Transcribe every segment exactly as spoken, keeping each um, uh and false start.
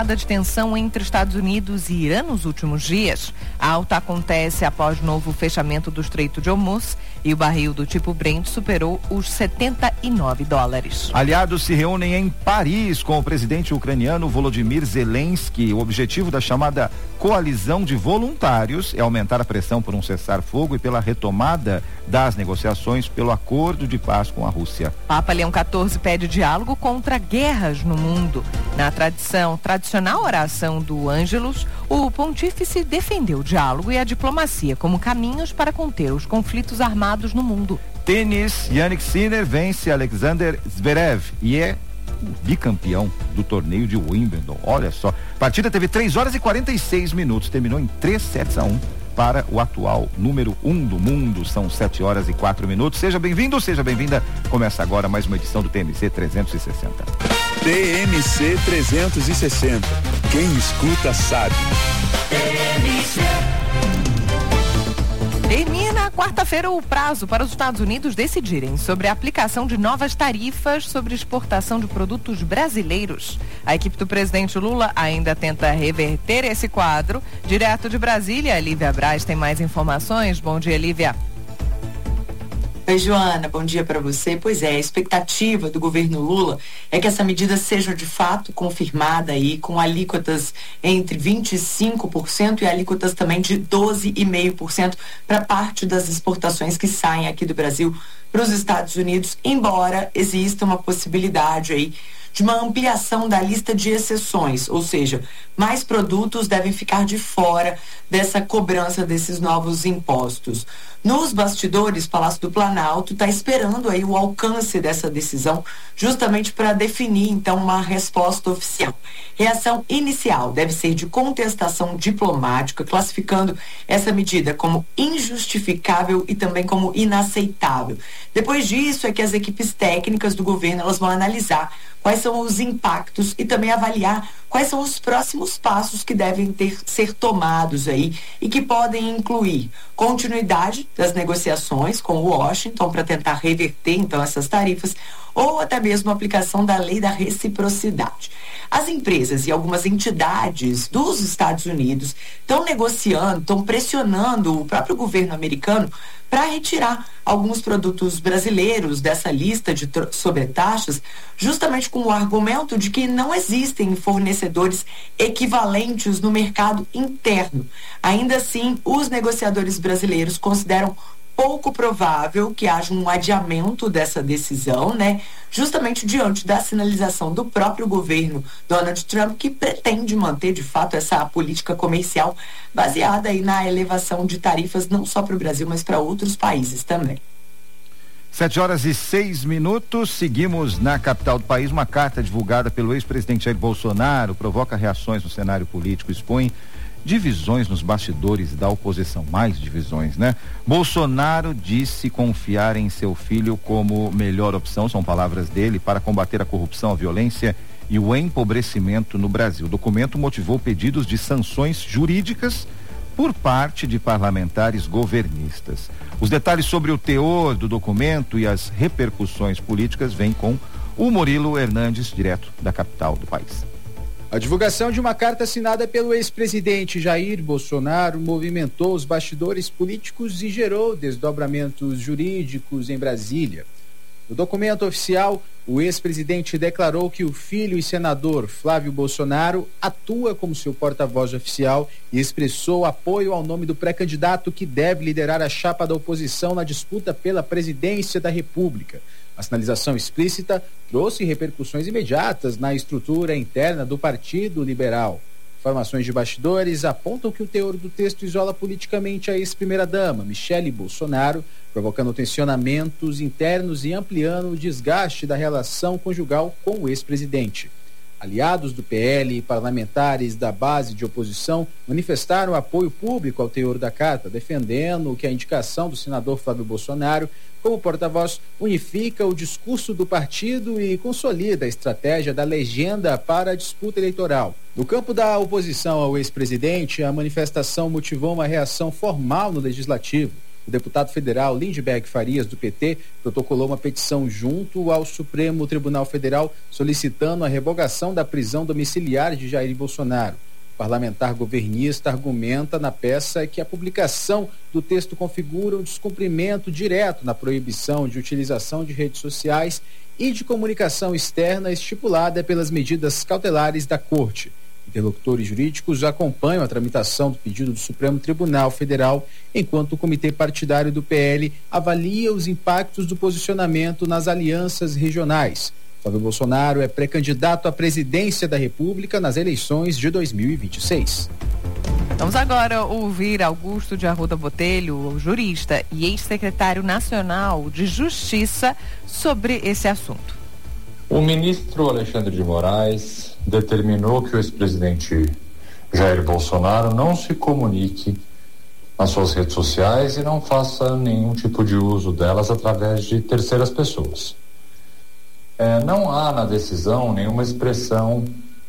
de tensão entre Estados Unidos e Irã nos últimos dias. A alta acontece após novo fechamento do Estreito de Hormuz e o barril do tipo Brent superou os setenta e nove dólares. Aliados se reúnem em Paris com o presidente ucraniano Volodymyr Zelensky. O objetivo da chamada coalizão de voluntários é aumentar a pressão por um cessar-fogo e pela retomada das negociações pelo acordo de paz com a Rússia. Papa Leão quatorze pede diálogo contra guerras no mundo. Na tradição, tradicional oração do Ângelus, o pontífice defendeu o diálogo e a diplomacia como caminhos para conter os conflitos armados no mundo. Tênis, Jannik Sinner vence Alexander Zverev e é bicampeão do torneio de Wimbledon. Olha só, a partida teve três horas e quarenta e seis minutos, terminou em três sets a um para o atual número um do mundo. São sete horas e quatro minutos. Seja bem-vindo, seja bem-vinda. Começa agora mais uma edição do T M C trezentos e sessenta. T M C trezentos e sessenta. Quem escuta sabe. T M C. Termina quarta-feira o prazo para os Estados Unidos decidirem sobre a aplicação de novas tarifas sobre exportação de produtos brasileiros. A equipe do presidente Lula ainda tenta reverter esse quadro. Direto de Brasília, Lívia Braz tem mais informações. Bom dia, Lívia. Oi, Joana, bom dia para você. Pois é, a expectativa do governo Lula é que essa medida seja de fato confirmada aí com alíquotas entre vinte e cinco por cento e alíquotas também de doze vírgula cinco por cento para parte das exportações que saem aqui do Brasil para os Estados Unidos, embora exista uma possibilidade aí de uma ampliação da lista de exceções, ou seja, mais produtos devem ficar de fora dessa cobrança desses novos impostos. Nos bastidores, o Palácio do Planalto está esperando aí o alcance dessa decisão, justamente para definir então uma resposta oficial. Reação inicial deve ser de contestação diplomática, classificando essa medida como injustificável e também como inaceitável. Depois disso é que as equipes técnicas do governo elas vão analisar quais são os impactos e também avaliar quais são os próximos passos que devem ter, ser tomados aí e que podem incluir continuidade das negociações com o Washington para tentar reverter então essas tarifas ou até mesmo a aplicação da lei da reciprocidade. As empresas e algumas entidades dos Estados Unidos estão negociando, estão pressionando o próprio governo americano para retirar alguns produtos brasileiros dessa lista de sobretaxas, justamente com o argumento de que não existem fornecedores equivalentes no mercado interno. Ainda assim, os negociadores brasileiros consideram pouco provável que haja um adiamento dessa decisão, né? Justamente diante da sinalização do próprio governo Donald Trump, que pretende manter de fato essa política comercial baseada aí na elevação de tarifas não só para o Brasil, mas para outros países também. Sete horas e seis minutos, seguimos na capital do país. Uma carta divulgada pelo ex-presidente Jair Bolsonaro provoca reações no cenário político, expõe divisões nos bastidores da oposição, mais divisões, né? Bolsonaro disse confiar em seu filho como melhor opção, são palavras dele, para combater a corrupção, a violência e o empobrecimento no Brasil. O documento motivou pedidos de sanções jurídicas por parte de parlamentares governistas. Os detalhes sobre o teor do documento e as repercussões políticas vêm com o Murilo Hernandes, direto da capital do país. A divulgação de uma carta assinada pelo ex-presidente Jair Bolsonaro movimentou os bastidores políticos e gerou desdobramentos jurídicos em Brasília. No documento oficial, o ex-presidente declarou que o filho e senador Flávio Bolsonaro atua como seu porta-voz oficial e expressou apoio ao nome do pré-candidato que deve liderar a chapa da oposição na disputa pela presidência da República. A sinalização explícita trouxe repercussões imediatas na estrutura interna do Partido Liberal. Informações de bastidores apontam que o teor do texto isola politicamente a ex-primeira-dama, Michele Bolsonaro, provocando tensionamentos internos e ampliando o desgaste da relação conjugal com o ex-presidente. Aliados do P L e parlamentares da base de oposição manifestaram apoio público ao teor da carta, defendendo que a indicação do senador Flávio Bolsonaro como porta-voz unifica o discurso do partido e consolida a estratégia da legenda para a disputa eleitoral. No campo da oposição ao ex-presidente, a manifestação motivou uma reação formal no Legislativo. o deputado federal Lindbergh Farias, do P T, protocolou uma petição junto ao Supremo Tribunal Federal solicitando a revogação da prisão domiciliar de Jair Bolsonaro. O parlamentar governista argumenta na peça que a publicação do texto configura um descumprimento direto na proibição de utilização de redes sociais e de comunicação externa estipulada pelas medidas cautelares da Corte. Interlocutores jurídicos acompanham a tramitação do pedido do Supremo Tribunal Federal, enquanto o Comitê Partidário do P L avalia os impactos do posicionamento nas alianças regionais. Flávio Bolsonaro é pré-candidato à presidência da República nas eleições de dois mil e vinte e seis. Vamos agora ouvir Augusto de Arruda Botelho, jurista e ex-secretário nacional de Justiça, sobre esse assunto. O ministro Alexandre de Moraes determinou que o ex-presidente Jair Bolsonaro não se comunique nas suas redes sociais e não faça nenhum tipo de uso delas através de terceiras pessoas. É, não há na decisão nenhuma expressão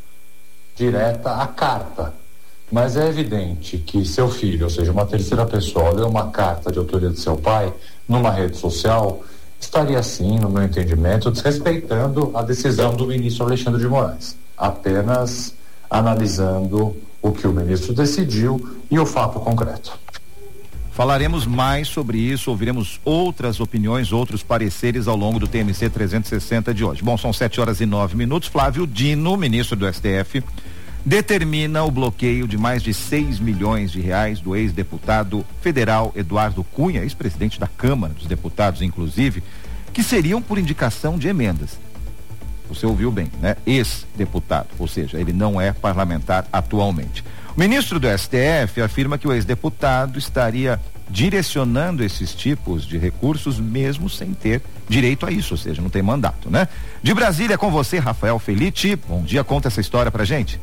direta à carta, mas é evidente que seu filho, ou seja, uma terceira pessoa, leu uma carta de autoria de seu pai numa rede social, estaria sim, no meu entendimento, desrespeitando a decisão do ministro Alexandre de Moraes, apenas analisando o que o ministro decidiu e o fato concreto. Falaremos mais sobre isso, ouviremos outras opiniões, outros pareceres ao longo do T M C trezentos e sessenta de hoje. Bom, são sete horas e nove minutos. Flávio Dino, ministro do S T F, determina o bloqueio de mais de seis milhões de reais do ex-deputado federal Eduardo Cunha, ex-presidente da Câmara dos Deputados, inclusive, que seriam por indicação de emendas. Você ouviu bem, né? Ex-deputado, ou seja, ele não é parlamentar atualmente. O ministro do S T F afirma que o ex-deputado estaria direcionando esses tipos de recursos mesmo sem ter direito a isso, ou seja, não tem mandato, né? De Brasília, com você, Rafael Felitti. Bom dia, conta essa história pra gente.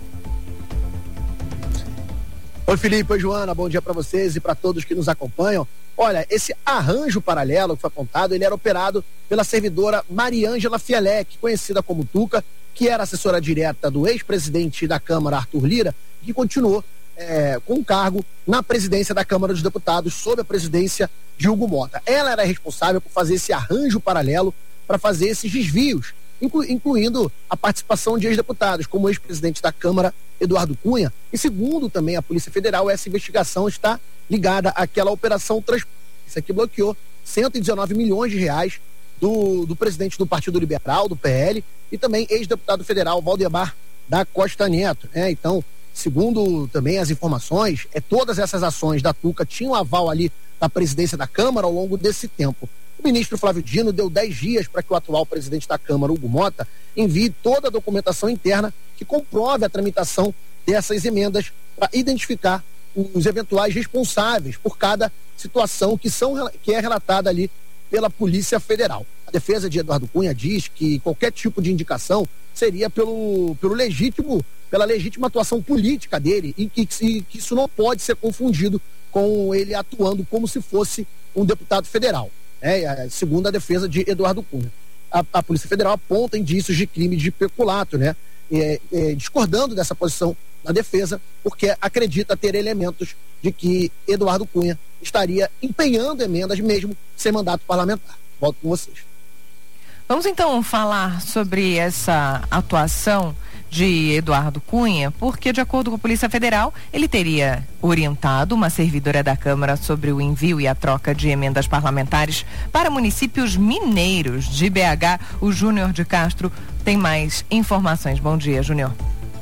Oi, Felipe, oi, Joana, bom dia para vocês e para todos que nos acompanham. Olha, esse arranjo paralelo que foi apontado, ele era operado pela servidora Mariângela Fielec, conhecida como Tuca, que era assessora direta do ex-presidente da Câmara, Arthur Lira, que continuou é, com cargo na presidência da Câmara dos Deputados, sob a presidência de Hugo Mota. Ela era responsável por fazer esse arranjo paralelo para fazer esses desvios, inclu, incluindo a participação de ex-deputados, como o ex-presidente da Câmara, Eduardo Cunha. E segundo também a Polícia Federal, essa investigação está ligada àquela operação Transparência, que bloqueou cento e dezenove milhões de reais do, do presidente do Partido Liberal, do P L, e também ex-deputado federal Valdemar da Costa Neto. Né? Então, segundo também as informações, é, todas essas ações da Tuca tinham aval ali da presidência da Câmara ao longo desse tempo. O ministro Flávio Dino deu dez dias para que o atual presidente da Câmara, Hugo Mota, envie toda a documentação interna que comprove a tramitação dessas emendas para identificar os eventuais responsáveis por cada situação que, são, que é relatada ali pela Polícia Federal. A defesa de Eduardo Cunha diz que qualquer tipo de indicação seria pelo, pelo legítimo, pela legítima atuação política dele e que, e que isso não pode ser confundido com ele atuando como se fosse um deputado federal. É, segundo a defesa de Eduardo Cunha. A, a Polícia Federal aponta indícios de crime de peculato, né? É, é, discordando dessa posição da defesa, porque acredita ter elementos de que Eduardo Cunha estaria empenhando emendas mesmo sem mandato parlamentar. Volto com vocês. Vamos então falar sobre essa atuação de Eduardo Cunha, porque, de acordo com a Polícia Federal, ele teria orientado uma servidora da Câmara sobre o envio e a troca de emendas parlamentares para municípios mineiros de B H. O Júnior de Castro tem mais informações. Bom dia, Júnior.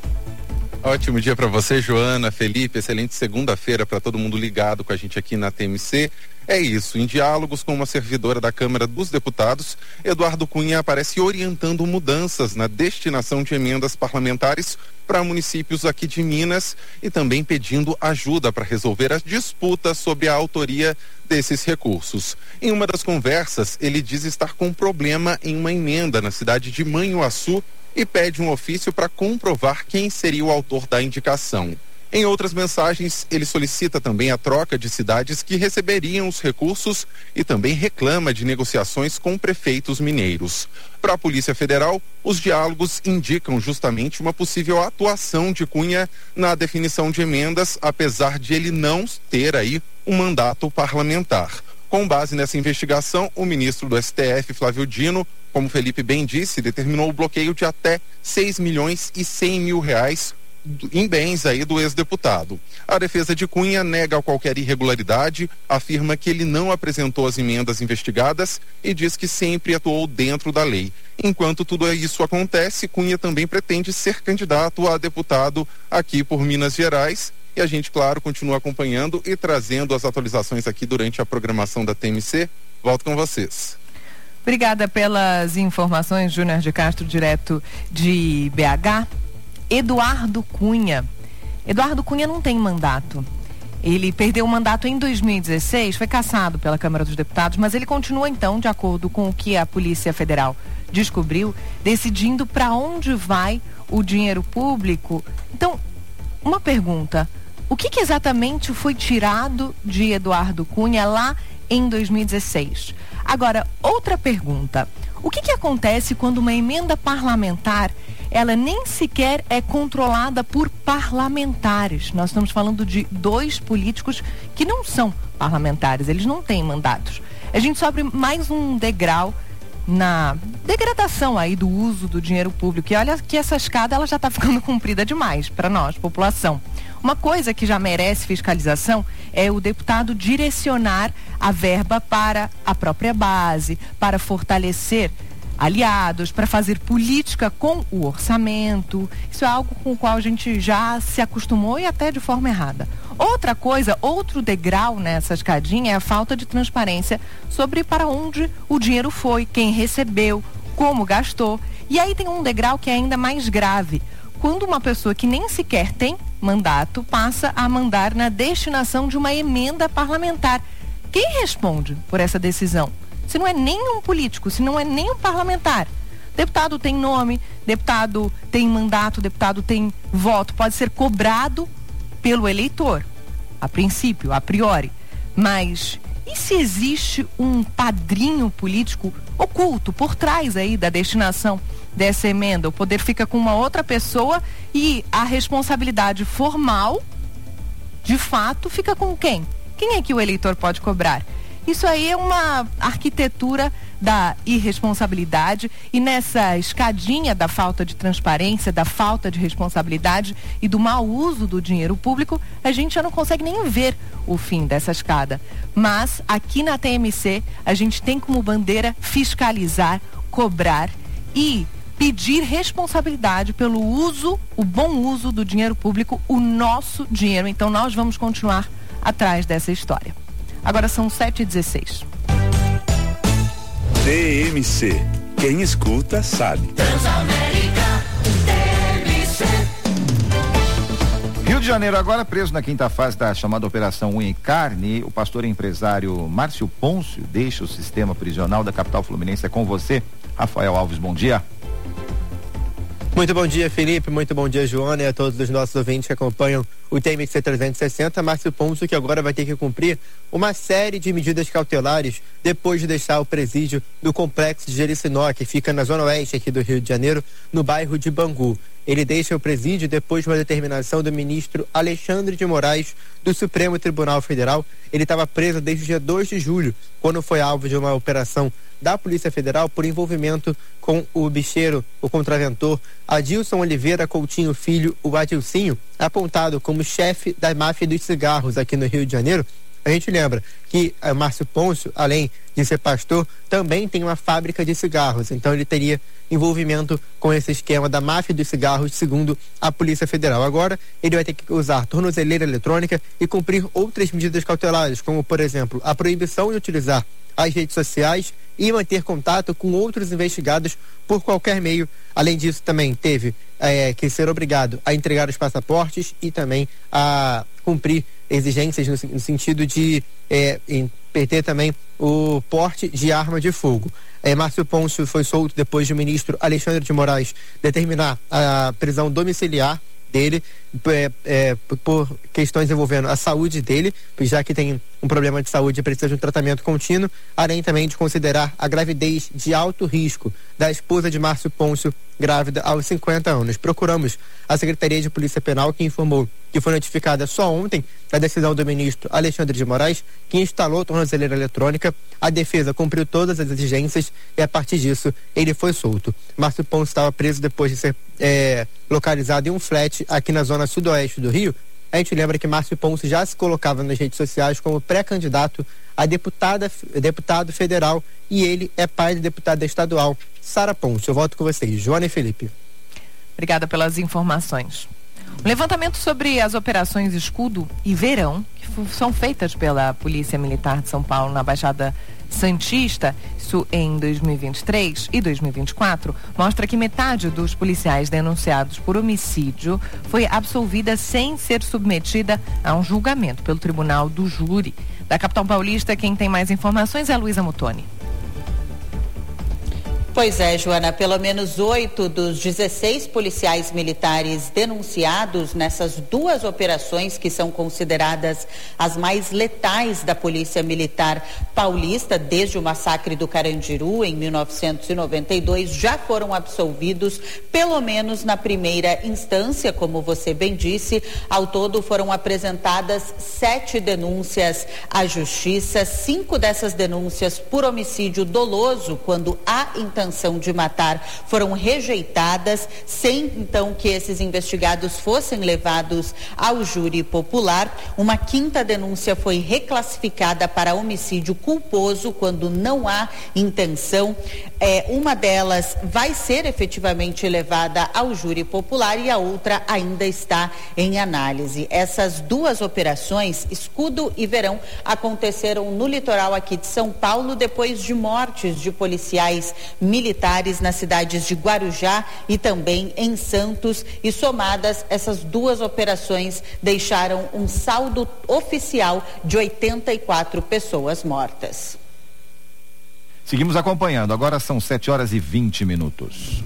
Ótimo dia para você, Joana, Felipe, excelente segunda-feira para todo mundo ligado com a gente aqui na T M C. É isso, em diálogos com uma servidora da Câmara dos Deputados, Eduardo Cunha aparece orientando mudanças na destinação de emendas parlamentares para municípios aqui de Minas e também pedindo ajuda para resolver as disputas sobre a autoria desses recursos. Em uma das conversas, ele diz estar com problema em uma emenda na cidade de Manhuaçu e pede um ofício para comprovar quem seria o autor da indicação. Em outras mensagens, ele solicita também a troca de cidades que receberiam os recursos e também reclama de negociações com prefeitos mineiros. Para a Polícia Federal, os diálogos indicam justamente uma possível atuação de Cunha na definição de emendas, apesar de ele não ter aí um mandato parlamentar. Com base nessa investigação, o ministro do S T F, Flávio Dino, como Felipe bem disse, determinou o bloqueio de até seis milhões e cem mil reais em bens aí do ex-deputado. A defesa de Cunha nega qualquer irregularidade, afirma que ele não apresentou as emendas investigadas e diz que sempre atuou dentro da lei. Enquanto tudo isso acontece, Cunha também pretende ser candidato a deputado aqui por Minas Gerais. E a gente, claro, continua acompanhando e trazendo as atualizações aqui durante a programação da T M C. Volto com vocês. Obrigada pelas informações, Júnior de Castro, direto de B H. Eduardo Cunha. Eduardo Cunha não tem mandato. Ele perdeu o mandato em dois mil e dezesseis, foi cassado pela Câmara dos Deputados, mas ele continua então, de acordo com o que a Polícia Federal descobriu, decidindo para onde vai o dinheiro público. Então, uma pergunta: o que, que exatamente foi tirado de Eduardo Cunha lá em dois mil e dezesseis? Agora, outra pergunta: o que, que acontece quando uma emenda parlamentar ela nem sequer é controlada por parlamentares? Nós estamos falando de dois políticos que não são parlamentares, eles não têm mandatos. A gente sobe mais um degrau na degradação aí do uso do dinheiro público. E olha que essa escada ela já está ficando comprida demais para nós, população. Uma coisa que já merece fiscalização é o deputado direcionar a verba para a própria base, para fortalecer aliados, para fazer política com o orçamento. Isso é algo com o qual a gente já se acostumou e até de forma errada. Outra coisa, outro degrau nessa escadinha é a falta de transparência sobre para onde o dinheiro foi, quem recebeu, como gastou. E aí tem um degrau que é ainda mais grave. Quando uma pessoa que nem sequer tem mandato passa a mandar na destinação de uma emenda parlamentar. Quem responde por essa decisão? Se não é nem um político, se não é nem um parlamentar. Deputado tem nome, deputado tem mandato, deputado tem voto, pode ser cobrado pelo eleitor, a princípio, a priori. Mas e se existe um padrinho político oculto por trás aí da destinação dessa emenda? O poder fica com uma outra pessoa e a responsabilidade formal, de fato, fica com quem? Quem é que o eleitor pode cobrar? Isso aí é uma arquitetura da irresponsabilidade, e nessa escadinha da falta de transparência, da falta de responsabilidade e do mau uso do dinheiro público, a gente já não consegue nem ver o fim dessa escada. Mas aqui na T M C a gente tem como bandeira fiscalizar, cobrar e pedir responsabilidade pelo uso, o bom uso do dinheiro público, o nosso dinheiro. Então nós vamos continuar atrás dessa história. Agora são sete e dezesseis. T M C. Quem escuta sabe. Transamérica T M C. Rio de Janeiro, agora preso na quinta fase da chamada Operação Unha e Carne, o pastor e empresário Márcio Pôncio deixa o sistema prisional da capital fluminense. É com você, Rafael Alves, bom dia. Muito bom dia, Felipe, muito bom dia, Joana, e a todos os nossos ouvintes que acompanham o T M C trezentos e sessenta. Márcio Pôncio, que agora vai ter que cumprir uma série de medidas cautelares depois de deixar o presídio do complexo de Jericinó, que fica na zona oeste aqui do Rio de Janeiro, no bairro de Bangu. Ele deixa o presídio depois de uma determinação do ministro Alexandre de Moraes do Supremo Tribunal Federal. Ele estava preso desde o dia dois de julho, quando foi alvo de uma operação da Polícia Federal por envolvimento com o bicheiro, o contraventor Adilson Oliveira Coutinho Filho, o Adilcinho, apontado como chefe da máfia dos cigarros aqui no Rio de Janeiro. A gente lembra que uh, Márcio Pôncio, além de ser pastor, também tem uma fábrica de cigarros, então ele teria envolvimento com esse esquema da máfia dos cigarros, segundo a Polícia Federal. Agora ele vai ter que usar tornozeleira eletrônica e cumprir outras medidas cautelares, como, por exemplo, a proibição de utilizar as redes sociais e manter contato com outros investigados por qualquer meio. Além disso, também teve é, que ser obrigado a entregar os passaportes e também a cumprir exigências no, no sentido de é, ter também o porte de arma de fogo. É, Márcio Pôncio foi solto depois de o ministro Alexandre de Moraes determinar a prisão domiciliar dele é, é, por questões envolvendo a saúde dele, já que tem um problema de saúde e precisa de um tratamento contínuo, além também de considerar a gravidez de alto risco da esposa de Márcio Pôncio, grávida aos cinquenta anos. Procuramos a Secretaria de Polícia Penal, que informou que foi notificada só ontem da decisão do ministro Alexandre de Moraes, que instalou a tornozeleira eletrônica. A defesa cumpriu todas as exigências e, a partir disso, ele foi solto. Márcio Ponce estava preso depois de ser é, localizado em um flat aqui na zona sudoeste do Rio. A gente lembra que Márcio Ponce já se colocava nas redes sociais como pré-candidato a deputada, deputado federal, e ele é pai da deputada estadual Sara Ponce. Eu volto com vocês, Joana e Felipe. Obrigada pelas informações. Um levantamento sobre as operações Escudo e Verão, que são feitas pela Polícia Militar de São Paulo na Baixada Santista, isso em dois mil e vinte e três e dois mil e vinte e quatro, mostra que metade dos policiais denunciados por homicídio foi absolvida sem ser submetida a um julgamento pelo Tribunal do Júri. Da capital paulista, quem tem mais informações é a Luísa Mutoni. Pois é, Joana, pelo menos oito dos dezesseis policiais militares denunciados nessas duas operações que são consideradas as mais letais da Polícia Militar Paulista desde o massacre do Carandiru em mil novecentos e noventa e dois já foram absolvidos, pelo menos na primeira instância, como você bem disse. Ao todo foram apresentadas sete denúncias à Justiça, cinco dessas denúncias por homicídio doloso, quando há intenção de matar, foram rejeitadas, sem então que esses investigados fossem levados ao júri popular. Uma quinta denúncia foi reclassificada para homicídio culposo, quando não há intenção. É, uma delas vai ser efetivamente levada ao júri popular e a outra ainda está em análise. Essas duas operações, Escudo e Verão, aconteceram no litoral aqui de São Paulo, depois de mortes de policiais militares nas cidades de Guarujá e também em Santos, e somadas essas duas operações deixaram um saldo oficial de oitenta e quatro pessoas mortas. Seguimos acompanhando, agora são sete horas e vinte minutos.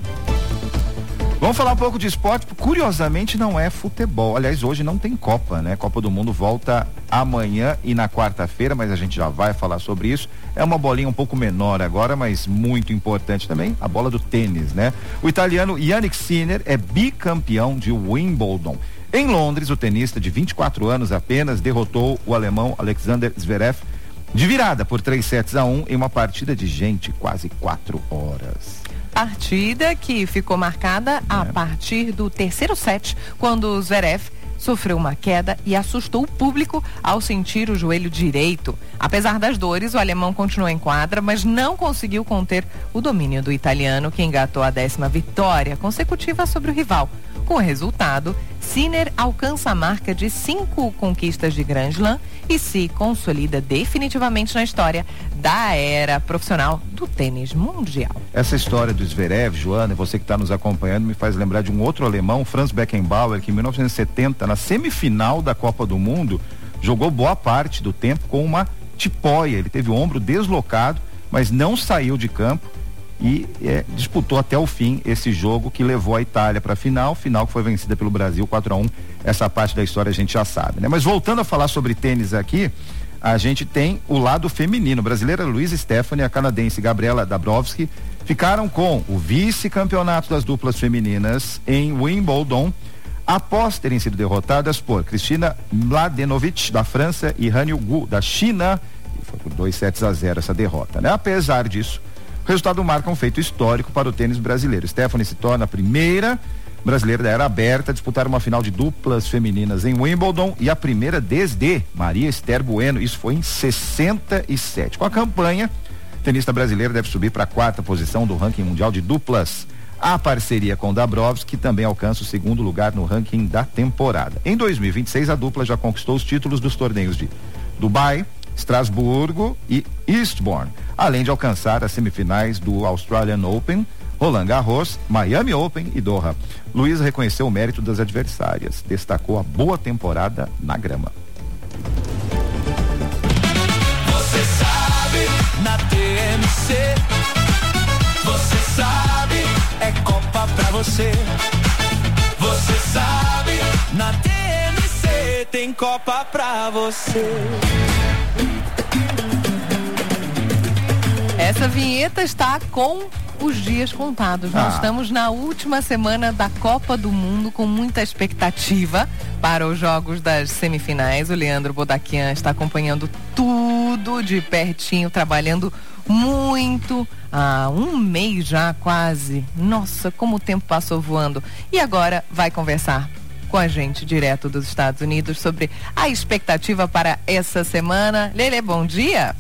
Vamos falar um pouco de esporte, curiosamente não é futebol, aliás hoje não tem Copa, né? Copa do Mundo volta amanhã e na quarta-feira, mas a gente já vai falar sobre isso. É uma bolinha um pouco menor agora, mas muito importante também, a bola do tênis, né? O italiano Jannik Sinner é bicampeão de Wimbledon. Em Londres, o tenista de vinte e quatro anos apenas derrotou o alemão Alexander Zverev de virada por três sets a um em uma partida de, gente, quase quatro horas. Partida que ficou marcada é. a partir do terceiro set, quando o Zverev sofreu uma queda e assustou o público ao sentir o joelho direito. Apesar das dores, o alemão continuou em quadra, mas não conseguiu conter o domínio do italiano, que engatou a décima vitória consecutiva sobre o rival. Com o resultado, Sinner alcança a marca de cinco conquistas de Grand Slam e se consolida definitivamente na história da era profissional do tênis mundial. Essa história do Zverev, Joana, você que está nos acompanhando, me faz lembrar de um outro alemão, Franz Beckenbauer, que em mil novecentos e setenta, na semifinal da Copa do Mundo, jogou boa parte do tempo com uma tipóia. Ele teve o ombro deslocado, mas não saiu de campo e é, disputou até o fim esse jogo que levou a Itália para a final, final que foi vencida pelo Brasil quatro a um. Essa parte da história a gente já sabe, né? Mas voltando a falar sobre tênis aqui, a gente tem o lado feminino. A brasileira Luísa Stephanie e a canadense Gabriela Dabrowski ficaram com o vice-campeonato das duplas femininas em Wimbledon, após terem sido derrotadas por Cristina Mladenovic da França e Han Yu-gu da China, e foi por dois sets a zero essa derrota, né? Apesar disso, o resultado marca um feito histórico para o tênis brasileiro. Stephanie se torna a primeira brasileira da era aberta a disputar uma final de duplas femininas em Wimbledon e a primeira desde Maria Esther Bueno. Isso foi em sessenta e sete. Com a campanha, a tenista brasileira deve subir para a quarta posição do ranking mundial de duplas. A parceria com Dabrowski também alcança o segundo lugar no ranking da temporada. Em dois mil e vinte e seis, a dupla já conquistou os títulos dos torneios de Dubai, Estrasburgo e Eastbourne, além de alcançar as semifinais do Australian Open, Roland Garros, Miami Open e Doha. Luísa reconheceu o mérito das adversárias, destacou a boa temporada na grama. Você sabe, na T M C, você sabe, é Copa pra você. Você sabe, na T M C tem Copa pra você. Essa vinheta está com os dias contados. Nós Ah. estamos na última semana da Copa do Mundo com muita expectativa para os jogos das semifinais. O Leandro Bodaquian está acompanhando tudo de pertinho, trabalhando muito, há um mês já quase. Nossa, como o tempo passou voando. E agora vai conversar com a gente direto dos Estados Unidos sobre a expectativa para essa semana. Lele, bom dia.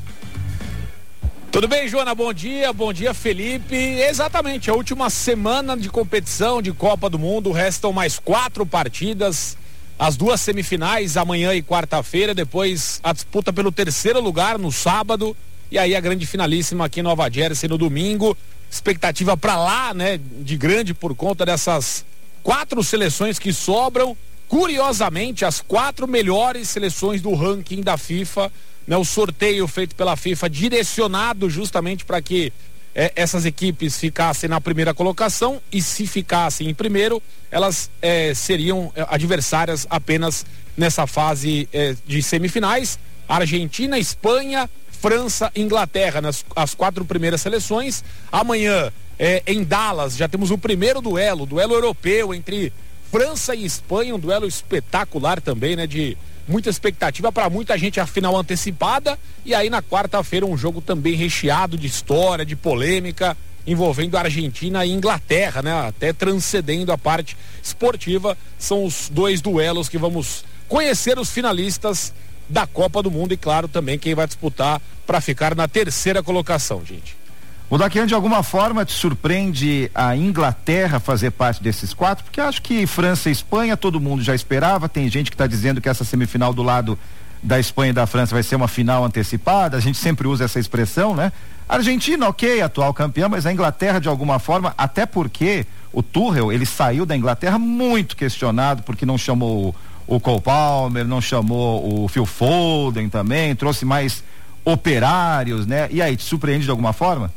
Tudo bem, Joana? Bom dia, bom dia, Felipe. Exatamente, a última semana de competição de Copa do Mundo, restam mais quatro partidas, as duas semifinais, amanhã e quarta-feira, depois a disputa pelo terceiro lugar no sábado, e aí a grande finalíssima aqui em Nova Jersey no domingo. Expectativa pra lá, né, de grande por conta dessas quatro seleções que sobram. Curiosamente, as quatro melhores seleções do ranking da FIFA, né, o sorteio feito pela FIFA direcionado justamente para que eh, essas equipes ficassem na primeira colocação, e se ficassem em primeiro, elas eh, seriam eh, adversárias apenas nessa fase eh, de semifinais. Argentina, Espanha, França e Inglaterra, nas as quatro primeiras seleções. Amanhã, eh, em Dallas, já temos o primeiro duelo, duelo europeu entre França e Espanha, um duelo espetacular também, né, de muita expectativa para muita gente, a final antecipada. E aí na quarta-feira um jogo também recheado de história, de polêmica, envolvendo Argentina e Inglaterra, né? Até transcendendo a parte esportiva. São os dois duelos que vamos conhecer os finalistas da Copa do Mundo e, claro, também quem vai disputar para ficar na terceira colocação, gente. O Daquian, de alguma forma, te surpreende a Inglaterra fazer parte desses quatro? Porque acho que França e Espanha todo mundo já esperava. Tem gente que está dizendo que essa semifinal do lado da Espanha e da França vai ser uma final antecipada. A gente sempre usa essa expressão, né? Argentina, ok, atual campeã, mas a Inglaterra, de alguma forma, até porque o Tuchel, ele saiu da Inglaterra muito questionado, porque não chamou o Cole Palmer, não chamou o Phil Foden também, trouxe mais operários, né? E aí, te surpreende de alguma forma?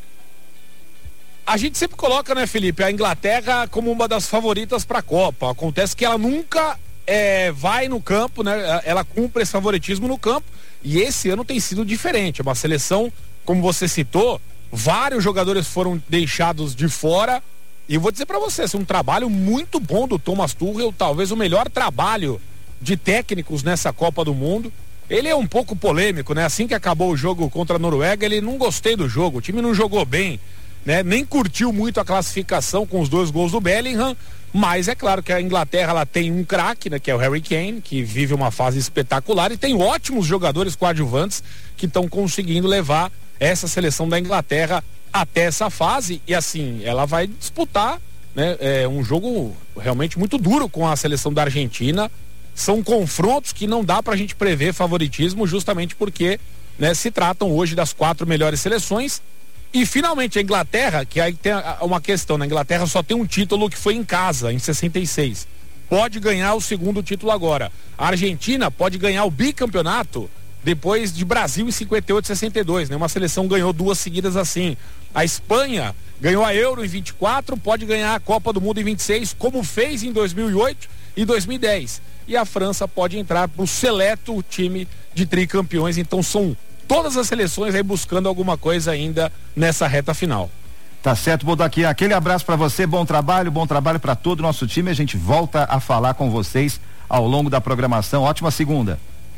A gente sempre coloca, né, Felipe, a Inglaterra como uma das favoritas para a Copa. Acontece que ela nunca é, vai no campo, né? Ela cumpre esse favoritismo no campo, e esse ano tem sido diferente. É uma seleção, como você citou, vários jogadores foram deixados de fora, e eu vou dizer para vocês, é um trabalho muito bom do Thomas Tuchel, talvez o melhor trabalho de técnicos nessa Copa do Mundo. Ele é um pouco polêmico, né? Assim que acabou o jogo contra a Noruega, ele não gostei do jogo, o time não jogou bem, né? Nem curtiu muito a classificação com os dois gols do Bellingham, mas é claro que a Inglaterra, ela tem um craque, né, que é o Harry Kane, que vive uma fase espetacular, e tem ótimos jogadores coadjuvantes que estão conseguindo levar essa seleção da Inglaterra até essa fase. E assim, ela vai disputar, né, é, um jogo realmente muito duro com a seleção da Argentina. São confrontos que não dá pra gente prever favoritismo, justamente porque, né, se tratam hoje das quatro melhores seleções. E finalmente a Inglaterra, que aí tem uma questão, na Inglaterra só tem um título que foi em casa, em sessenta e seis. Pode ganhar o segundo título agora. A Argentina pode ganhar o bicampeonato depois de Brasil em cinquenta e oito e sessenta e dois, né? Uma seleção ganhou duas seguidas assim. A Espanha ganhou a Euro em vinte e quatro, pode ganhar a Copa do Mundo em vinte e seis, como fez em dois mil e oito e dois mil e dez. E a França pode entrar pro seleto time de tricampeões. Então são todas as seleções aí buscando alguma coisa ainda nessa reta final. Tá certo, Bodaquian. Aquele abraço para você, bom trabalho, bom trabalho para todo o nosso time. A gente volta a falar com vocês ao longo da programação. Ótima segunda.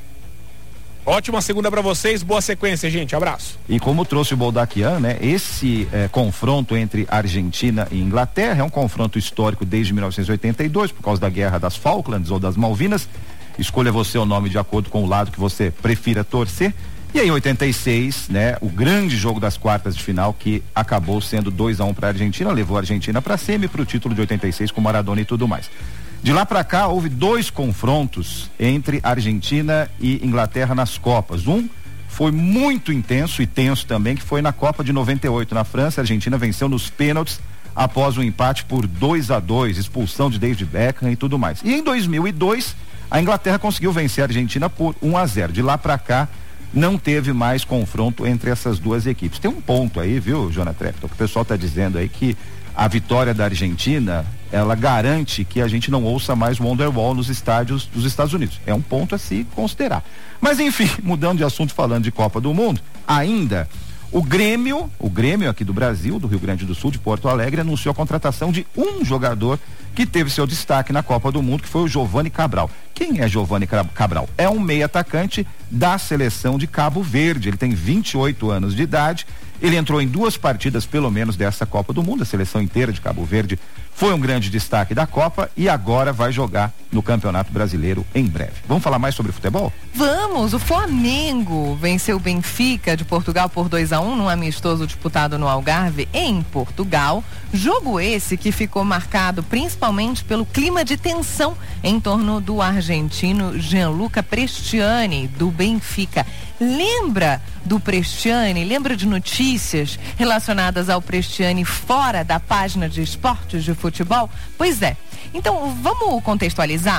Ótima segunda para vocês, boa sequência, gente. Abraço. E como trouxe o Bodaquian, né? Esse eh, confronto entre Argentina e Inglaterra é um confronto histórico desde mil novecentos e oitenta e dois, por causa da Guerra das Falklands ou das Malvinas. Escolha você o nome de acordo com o lado que você prefira torcer. E aí, em oitenta e seis, né, o grande jogo das quartas de final, que acabou sendo dois a um para a Argentina, levou a Argentina para semi, para o título de oitenta e seis com Maradona e tudo mais. De lá para cá, houve dois confrontos entre Argentina e Inglaterra nas Copas. Um foi muito intenso e tenso também, que foi na Copa de noventa e oito na França. A Argentina venceu nos pênaltis após um empate por dois a dois, expulsão de David Beckham e tudo mais. E em dois mil e dois, a Inglaterra conseguiu vencer a Argentina por um a zero. De lá para cá, não teve mais confronto entre essas duas equipes. Tem um ponto aí, viu, Jonathan Trepton, que o pessoal está dizendo aí que a vitória da Argentina, ela garante que a gente não ouça mais Wonderwall nos estádios dos Estados Unidos. É um ponto a se considerar. Mas enfim, mudando de assunto, falando de Copa do Mundo, ainda O Grêmio, o Grêmio aqui do Brasil, do Rio Grande do Sul, de Porto Alegre, anunciou a contratação de um jogador que teve seu destaque na Copa do Mundo, que foi o Giovani Cabral. Quem é Giovani Cabral? É um meia atacante da seleção de Cabo Verde. Ele tem vinte e oito anos de idade. Ele entrou em duas partidas, pelo menos, dessa Copa do Mundo. A seleção inteira de Cabo Verde foi um grande destaque da Copa e agora vai jogar no Campeonato Brasileiro em breve. Vamos falar mais sobre futebol? Vamos! O Flamengo venceu o Benfica de Portugal por dois a um num amistoso disputado no Algarve, em Portugal. Jogo esse que ficou marcado principalmente pelo clima de tensão em torno do argentino Gianluca Prestiani, do Benfica. Lembra do Prestiani? Lembra de notícias relacionadas ao Prestiani fora da página de esportes de futebol? Pois é. Então, vamos contextualizar.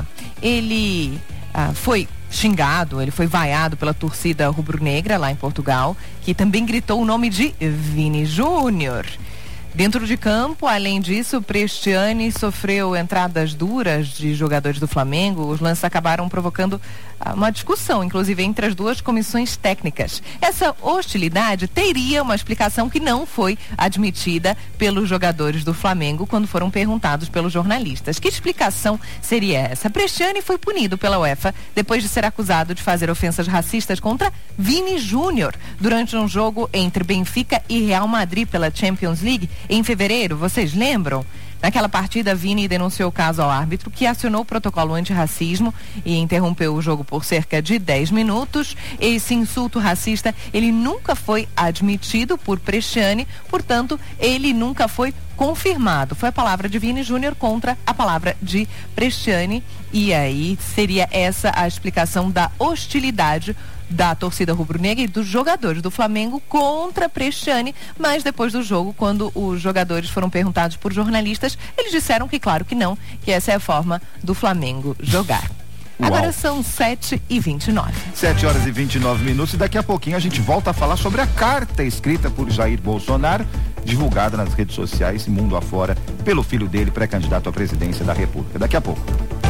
Ele ah, foi xingado, ele foi vaiado pela torcida rubro-negra lá em Portugal, que também gritou o nome de Vini Júnior. Dentro de campo, além disso, Prestiani sofreu entradas duras de jogadores do Flamengo. Os lances acabaram provocando ah, uma discussão, inclusive entre as duas comissões técnicas. Essa hostilidade teria uma explicação que não foi admitida pelos jogadores do Flamengo quando foram perguntados pelos jornalistas. Que explicação seria essa? Prestiani foi punido pela UEFA depois de ser acusado de fazer ofensas racistas contra Vini Júnior durante um jogo entre Benfica e Real Madrid pela Champions League em fevereiro. Vocês lembram? Naquela partida, Vini denunciou o caso ao árbitro, que acionou o protocolo antirracismo e interrompeu o jogo por cerca de dez minutos. Esse insulto racista, ele nunca foi admitido por Prestiani, portanto, ele nunca foi confirmado. Foi a palavra de Vini Júnior contra a palavra de Prestiani, e aí seria essa a explicação da hostilidade da torcida rubro-negra e dos jogadores do Flamengo contra Prestiani, mas depois do jogo, quando os jogadores foram perguntados por jornalistas, eles disseram que claro que não, que essa é a forma do Flamengo jogar. Uau. Agora são sete e vinte e nove. sete horas e vinte e nove minutos e daqui a pouquinho a gente volta a falar sobre a carta escrita por Jair Bolsonaro, divulgada nas redes sociais e mundo afora pelo filho dele, pré-candidato à presidência da República. Daqui a pouco.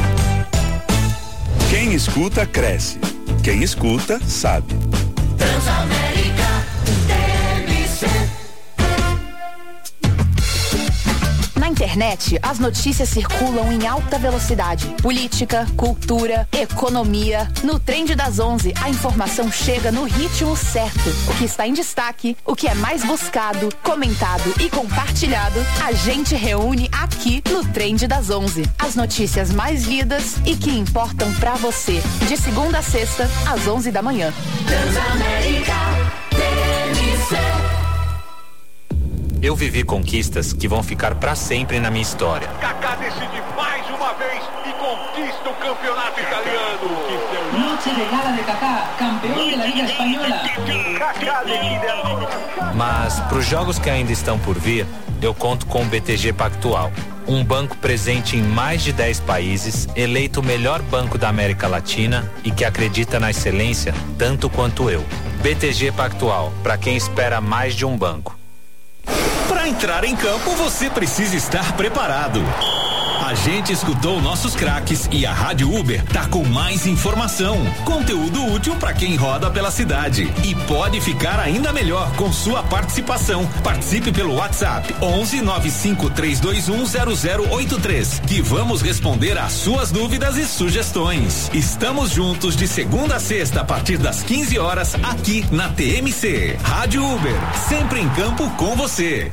Quem escuta, cresce. Quem escuta, sabe. Transamérica T M C. Na internet, as notícias circulam em alta velocidade. Política, cultura, economia. No Trend das onze, a informação chega no ritmo certo. O que está em destaque, o que é mais buscado, comentado e compartilhado, a gente reúne aqui no Trend das onze. As notícias mais lidas e que importam pra você. De segunda a sexta, às onze da manhã. Transamérica T M C. Eu vivi conquistas que vão ficar pra sempre na minha história. Kaká decide mais uma vez e conquista o campeonato italiano. Noche de gala de Kaká, campeão da Liga Espanhola. Mas pros jogos que ainda estão por vir, eu conto com o B T G Pactual. Um banco presente em mais de dez países, eleito o melhor banco da América Latina e que acredita na excelência tanto quanto eu. B T G Pactual, pra quem espera mais de um banco. Para entrar em campo, você precisa estar preparado. A gente escutou nossos craques e a Rádio Uber tá com mais informação, conteúdo útil para quem roda pela cidade e pode ficar ainda melhor com sua participação. Participe pelo WhatsApp onze nove cinco três dois um zero zero oito três, que vamos responder às suas dúvidas e sugestões. Estamos juntos de segunda a sexta a partir das quinze horas aqui na T M C. Rádio Uber, sempre em campo com você.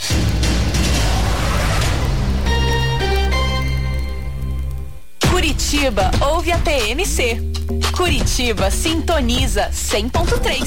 Curitiba ouve a T M C. Curitiba sintoniza cem ponto três.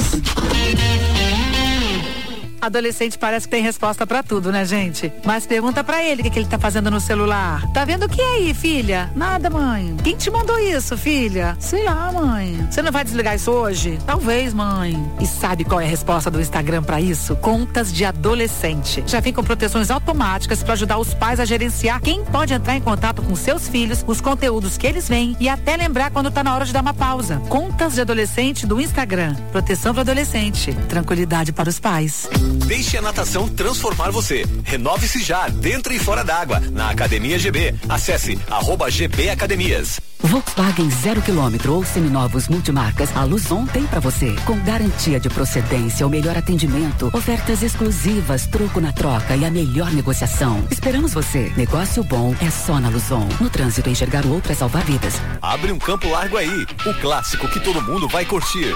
Adolescente parece que tem resposta pra tudo, né, gente? Mas pergunta pra ele o que, que ele tá fazendo no celular. Tá vendo o que aí, filha? Nada, mãe. Quem te mandou isso, filha? Sei lá, mãe. Você não vai desligar isso hoje? Talvez, mãe. E sabe qual é a resposta do Instagram pra isso? Contas de adolescente. Já vem com proteções automáticas pra ajudar os pais a gerenciar quem pode entrar em contato com seus filhos, os conteúdos que eles veem e até lembrar quando tá na hora de dar uma pausa. Contas de adolescente do Instagram. Proteção pro adolescente. Tranquilidade para os pais. Deixe a natação transformar você. Renove-se já, dentro e fora d'água, na Academia G B. Acesse arroba G B Academias. Volkswagen zero quilômetro ou seminovos multimarcas, a Luzon tem pra você. Com garantia de procedência, o melhor atendimento, ofertas exclusivas, troco na troca e a melhor negociação. Esperamos você. Negócio bom é só na Luzon. No trânsito, enxergar o outro é salvar vidas. Abre um campo largo aí, o clássico que todo mundo vai curtir.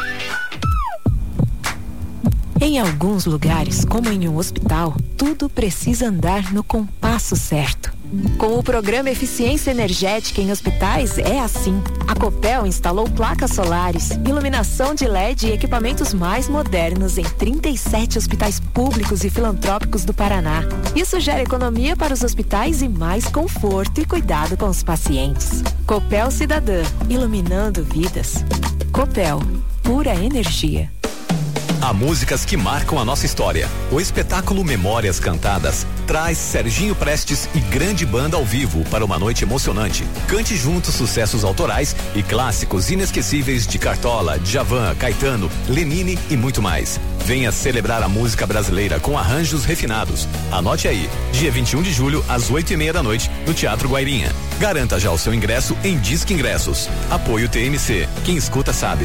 Em alguns lugares, como em um hospital, tudo precisa andar no compasso certo. Com o programa Eficiência Energética em Hospitais, é assim. A Copel instalou placas solares, iluminação de L E D e equipamentos mais modernos em trinta e sete hospitais públicos e filantrópicos do Paraná. Isso gera economia para os hospitais e mais conforto e cuidado com os pacientes. Copel Cidadã, iluminando vidas. Copel, pura energia. Há músicas que marcam a nossa história. O espetáculo Memórias Cantadas traz Serginho Prestes e grande banda ao vivo para uma noite emocionante. Cante juntos sucessos autorais e clássicos inesquecíveis de Cartola, Djavan, Caetano, Lenine e muito mais. Venha celebrar a música brasileira com arranjos refinados. Anote aí, dia vinte e um de julho, às oito e meia da noite, no Teatro Guairinha. Garanta já o seu ingresso em Disque Ingressos. Apoio T M C. Quem escuta sabe.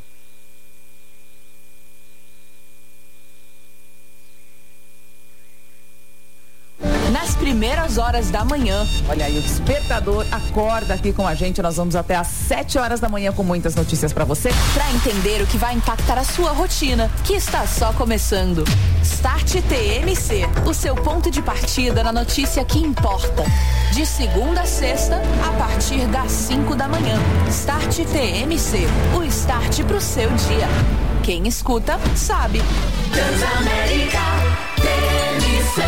Primeiras horas da manhã. Olha aí, o despertador acorda aqui com a gente. Nós vamos até às sete horas da manhã com muitas notícias para você. Para entender o que vai impactar a sua rotina, que está só começando. Start T M C, o seu ponto de partida na notícia que importa. De segunda a sexta, a partir das cinco da manhã. Start T M C, o start pro seu dia. Quem escuta, sabe. Transamérica T M C.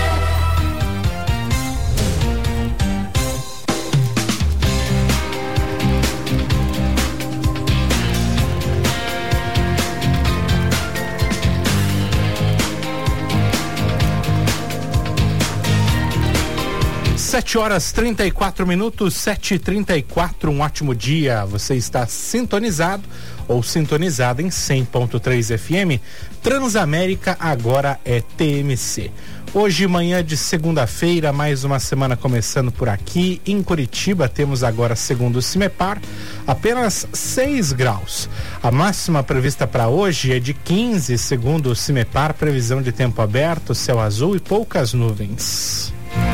Sete horas trinta e quatro minutos, sete e trinta e quatro, um ótimo dia. Você está sintonizado ou sintonizada em cem ponto três F M. Transamérica agora é T M C. Hoje, manhã de segunda-feira, mais uma semana começando por aqui. Em Curitiba temos agora, segundo o CIMEPAR, apenas seis graus. A máxima prevista para hoje é de quinze, segundo o CIMEPAR, previsão de tempo aberto, céu azul e poucas nuvens.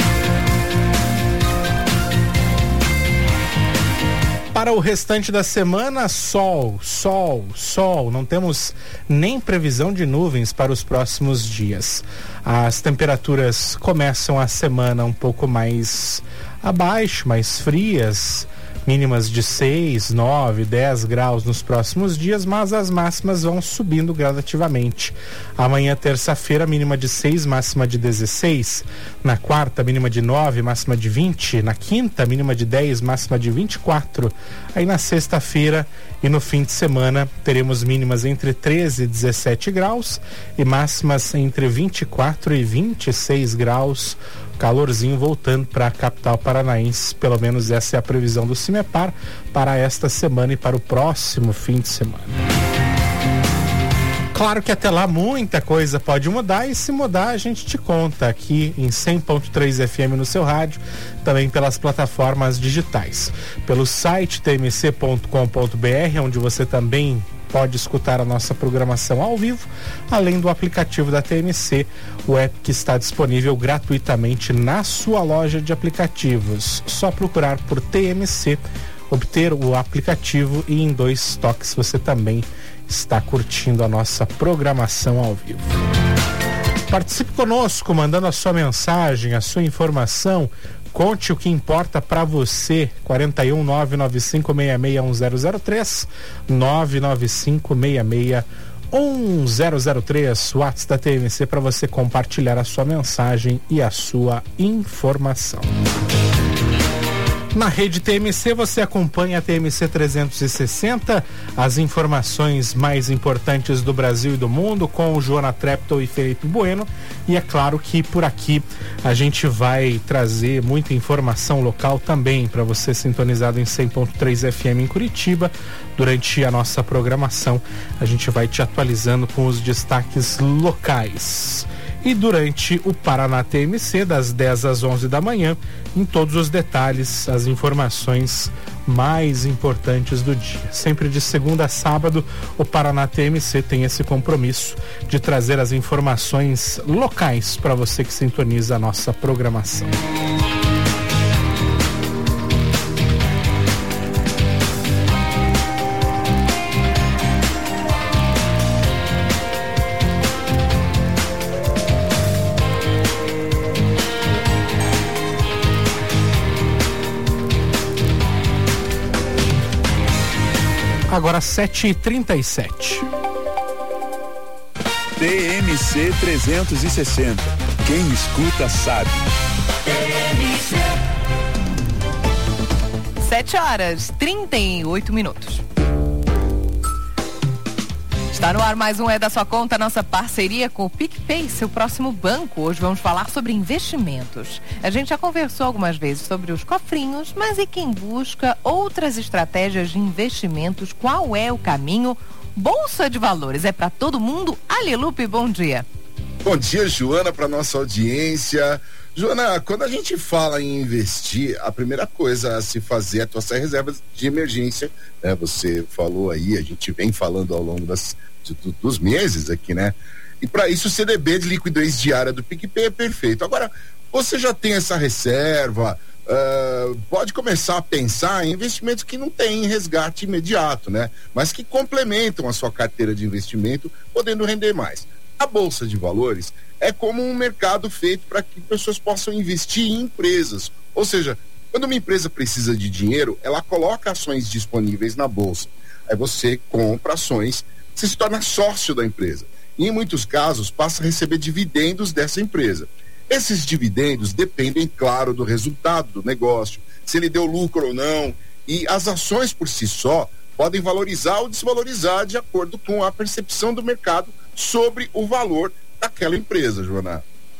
Para o restante da semana, sol, sol, sol. Não temos nem previsão de nuvens para os próximos dias. As temperaturas começam a semana um pouco mais abaixo, mais frias. Mínimas de seis, nove, dez graus nos próximos dias, mas as máximas vão subindo gradativamente. Amanhã, terça-feira, mínima de seis, máxima de dezesseis. Na quarta, mínima de nove, máxima de vinte. Na quinta, mínima de dez, máxima de vinte e quatro. Aí na sexta-feira e no fim de semana, teremos mínimas entre treze e dezessete graus e máximas entre vinte e quatro e vinte e seis graus. Calorzinho voltando para a capital paranaense, pelo menos essa é a previsão do CIMEPAR para esta semana e para o próximo fim de semana. Claro que até lá muita coisa pode mudar, e se mudar a gente te conta aqui em cem ponto três F M no seu rádio, também pelas plataformas digitais, pelo site t m c ponto com ponto b r, onde você também pode escutar a nossa programação ao vivo, além do aplicativo da T M C, o app que está disponível gratuitamente na sua loja de aplicativos. Só procurar por T M C, obter o aplicativo e em dois toques você também está curtindo a nossa programação ao vivo. Participe conosco, mandando a sua mensagem, a sua informação. Conte o que importa para você. quarenta e um, nove nove cinco seis seis um zero zero três, nove nove cinco seis seis um zero zero três, WhatsApp da T M C, para você compartilhar a sua mensagem e a sua informação. Na rede T M C você acompanha a T M C trezentos e sessenta, as informações mais importantes do Brasil e do mundo, com o Joana Treptow e Felipe Bueno. E é claro que por aqui a gente vai trazer muita informação local também para você sintonizado em cem ponto três F M em Curitiba. Durante a nossa programação a gente vai te atualizando com os destaques locais. e durante o Paraná T M C, das dez às onze da manhã, em todos os detalhes, as informações mais importantes do dia. Sempre de segunda a sábado, o Paraná T M C tem esse compromisso de trazer as informações locais para você que sintoniza a nossa programação. Agora sete e trinta e sete. T M C trezentos e sessenta. Quem escuta sabe. sete horas, trinta e oito minutos. Está no ar mais um É da Sua Conta, nossa parceria com o PicPay, seu próximo banco. Hoje vamos falar sobre investimentos. A gente já conversou algumas vezes sobre os cofrinhos, mas e quem busca outras estratégias de investimentos? Qual é o caminho? Bolsa de Valores é para todo mundo? Ali Lupe, bom dia. Bom dia, Joana, para nossa audiência. Joana, quando a gente fala em investir, a primeira coisa a se fazer é torcer reservas de emergência, né? Você falou aí, a gente vem falando ao longo das, de, dos meses aqui, né? E para isso o C D B de liquidez diária do PicPay é perfeito. Agora, você já tem essa reserva, uh, pode começar a pensar em investimentos que não têm resgate imediato, né? Mas que complementam a sua carteira de investimento, podendo render mais. A Bolsa de Valores é como um mercado feito para que pessoas possam investir em empresas. Ou seja, quando uma empresa precisa de dinheiro, ela coloca ações disponíveis na Bolsa. Aí você compra ações, você se torna sócio da empresa. E em muitos casos passa a receber dividendos dessa empresa. Esses dividendos dependem, claro, do resultado do negócio, se ele deu lucro ou não. E as ações por si só podem valorizar ou desvalorizar de acordo com a percepção do mercado sobre o valor daquela empresa, Joana.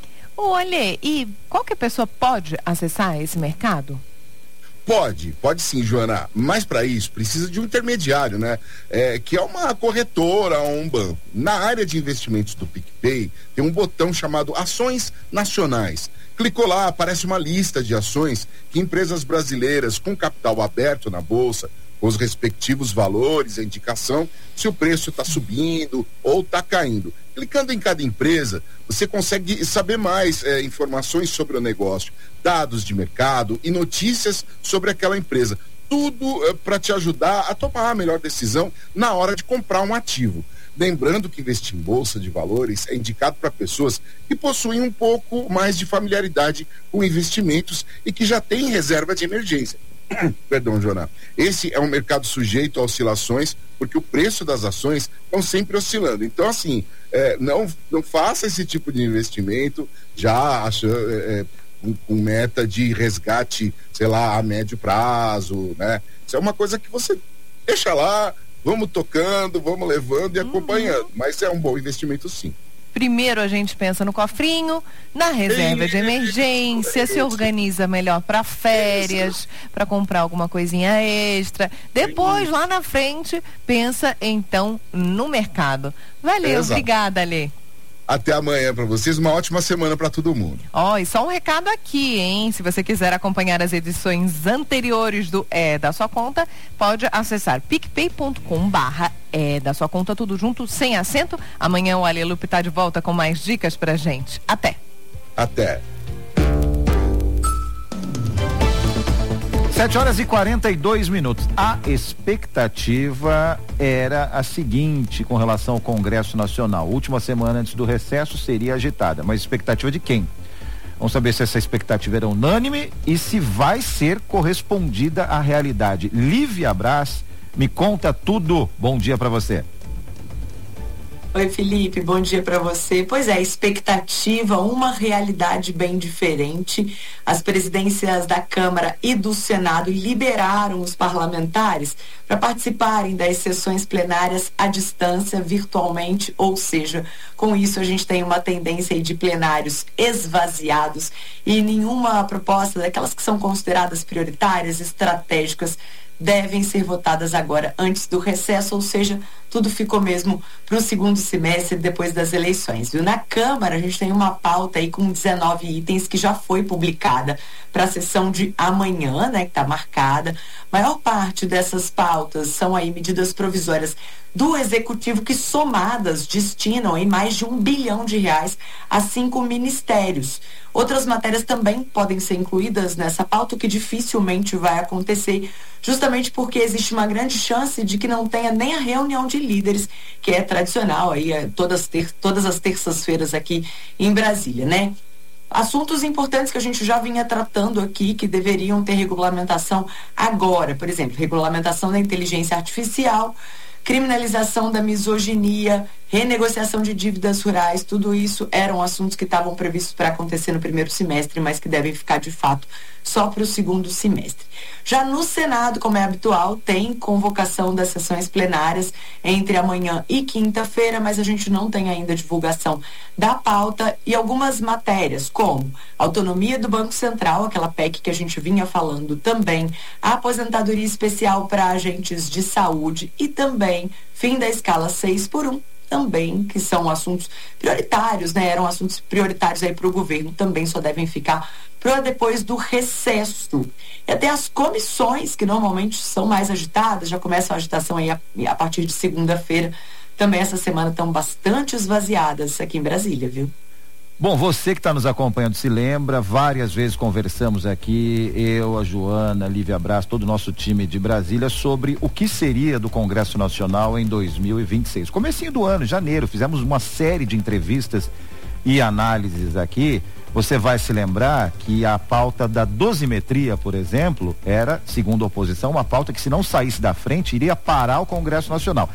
Olha, e qualquer pessoa pode acessar esse mercado? Pode, pode sim, Joana, mas para isso precisa de um intermediário, né? É, que é uma corretora ou um banco. Na área de investimentos do PicPay tem um botão chamado Ações Nacionais. Clicou lá, aparece uma lista de ações que empresas brasileiras com capital aberto na Bolsa, com os respectivos valores, a indicação, se o preço está subindo ou está caindo. Clicando em cada empresa, você consegue saber mais é, informações sobre o negócio, dados de mercado e notícias sobre aquela empresa. Tudo é, para te ajudar a tomar a melhor decisão na hora de comprar um ativo. Lembrando que investir em Bolsa de Valores é indicado para pessoas que possuem um pouco mais de familiaridade com investimentos e que já têm reserva de emergência. Perdão, Joana. Esse é um mercado sujeito a oscilações, porque o preço das ações estão sempre oscilando. Então, assim, é, não, não faça esse tipo de investimento já achando, é, com, com meta de resgate, sei lá, a médio prazo, né? Isso é uma coisa que você deixa lá, vamos tocando, vamos levando e acompanhando. Uhum. Mas é um bom investimento, sim. Primeiro a gente pensa no cofrinho, na reserva de emergência, se organiza melhor para férias, para comprar alguma coisinha extra. Depois, lá na frente, pensa então no mercado. Valeu, Exato. Obrigada, Alê. Até amanhã para vocês, uma ótima semana para todo mundo. Ó, oh, e só um recado aqui, hein? Se você quiser acompanhar as edições anteriores do É da Sua Conta, pode acessar picpay ponto com barra É da Sua Conta, tudo junto, sem acento. Amanhã o Ale Lupe tá de volta com mais dicas pra gente. Até. Até. sete horas e quarenta e dois minutos. A expectativa era a seguinte com relação ao Congresso Nacional. Última semana antes do recesso seria agitada, mas expectativa de quem? Vamos saber se essa expectativa era unânime e se vai ser correspondida à realidade. Lívia Brás, me conta tudo. Bom dia para você. Oi, Felipe, bom dia para você. Pois é, expectativa, uma realidade bem diferente. As presidências da Câmara e do Senado liberaram os parlamentares para participarem das sessões plenárias à distância, virtualmente, ou seja, com isso a gente tem uma tendência aí de plenários esvaziados e nenhuma proposta daquelas que são consideradas prioritárias, estratégicas, devem ser votadas agora antes do recesso, ou seja, tudo ficou mesmo para o segundo semestre depois das eleições, viu? Na Câmara a gente tem uma pauta aí com dezenove itens que já foi publicada para a sessão de amanhã, né, que está marcada. A maior parte dessas pautas são aí medidas provisórias do Executivo que somadas destinam aí mais de um bilhão de reais a cinco ministérios. Outras matérias também podem ser incluídas nessa pauta, o que dificilmente vai acontecer, justamente porque existe uma grande chance de que não tenha nem a reunião de líderes, que é tradicional aí é, todas, ter, todas as terças-feiras aqui em Brasília, né? Assuntos importantes que a gente já vinha tratando aqui, que deveriam ter regulamentação agora, por exemplo, regulamentação da inteligência artificial, criminalização da misoginia, renegociação de dívidas rurais, tudo isso eram assuntos que estavam previstos para acontecer no primeiro semestre, mas que devem ficar de fato só para o segundo semestre. Já no Senado, como é habitual, tem convocação das sessões plenárias entre amanhã e quinta-feira, mas a gente não tem ainda divulgação da pauta e algumas matérias, como autonomia do Banco Central, aquela P E C que a gente vinha falando também, a aposentadoria especial para agentes de saúde e também fim da escala seis por um, também, que são assuntos prioritários, né? Eram assuntos prioritários aí para o governo, também só devem ficar para depois do recesso. E até as comissões, que normalmente são mais agitadas, já começam a agitação aí a, a partir de segunda-feira, também essa semana estão bastante esvaziadas aqui em Brasília, viu? Bom, você que está nos acompanhando se lembra, várias vezes conversamos aqui, eu, a Joana, a Lívia Braz, todo o nosso time de Brasília, sobre o que seria do Congresso Nacional em dois mil e vinte e seis. Comecinho do ano, janeiro, fizemos uma série de entrevistas e análises aqui. Você vai se lembrar que a pauta da dosimetria, por exemplo, era, segundo a oposição, uma pauta que, se não saísse da frente, iria parar o Congresso Nacional.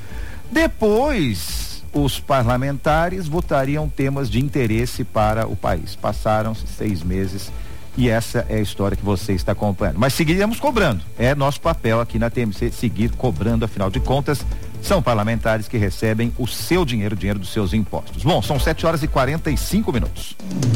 Depois, os parlamentares votariam temas de interesse para o país. Passaram-se seis meses e essa é a história que você está acompanhando. Mas seguiremos cobrando. É nosso papel aqui na T M C seguir cobrando, afinal de contas, são parlamentares que recebem o seu dinheiro, o dinheiro dos seus impostos. Bom, são sete horas e quarenta e cinco minutos.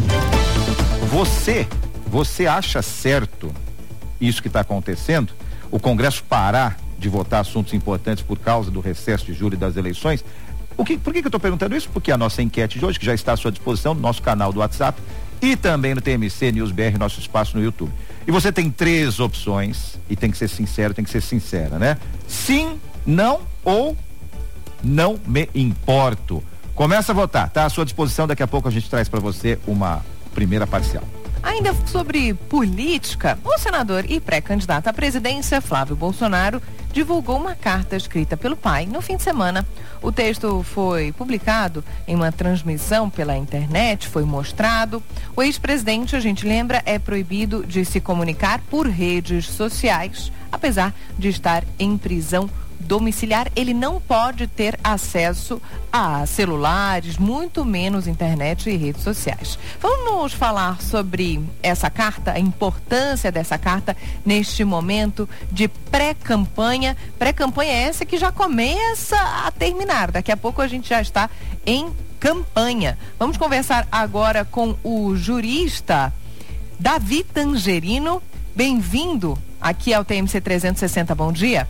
Você, você acha certo isso que está acontecendo? O Congresso parar de votar assuntos importantes por causa do recesso de julho e das eleições? O que, por que, que eu estou perguntando isso? Porque a nossa enquete de hoje, que já está à sua disposição no nosso canal do WhatsApp e também no T M C News B R, nosso espaço no YouTube. E você tem três opções e tem que ser sincero, tem que ser sincera, né? Sim, não ou não me importo. Começa a votar, tá à sua disposição. Daqui a pouco a gente traz para você uma primeira parcial. Ainda sobre política, o senador e pré-candidato à presidência, Flávio Bolsonaro, divulgou uma carta escrita pelo pai no fim de semana. O texto foi publicado em uma transmissão pela internet, foi mostrado. O ex-presidente, a gente lembra, é proibido de se comunicar por redes sociais, apesar de estar em prisão domiciliar. Ele não pode ter acesso a celulares, muito menos internet e redes sociais. Vamos falar sobre essa carta, a importância dessa carta neste momento de pré-campanha. Pré-campanha essa que já começa a terminar. Daqui a pouco a gente já está em campanha. Vamos conversar agora com o jurista Davi Tangerino. Bem-vindo aqui ao T M C trezentos e sessenta. Bom dia.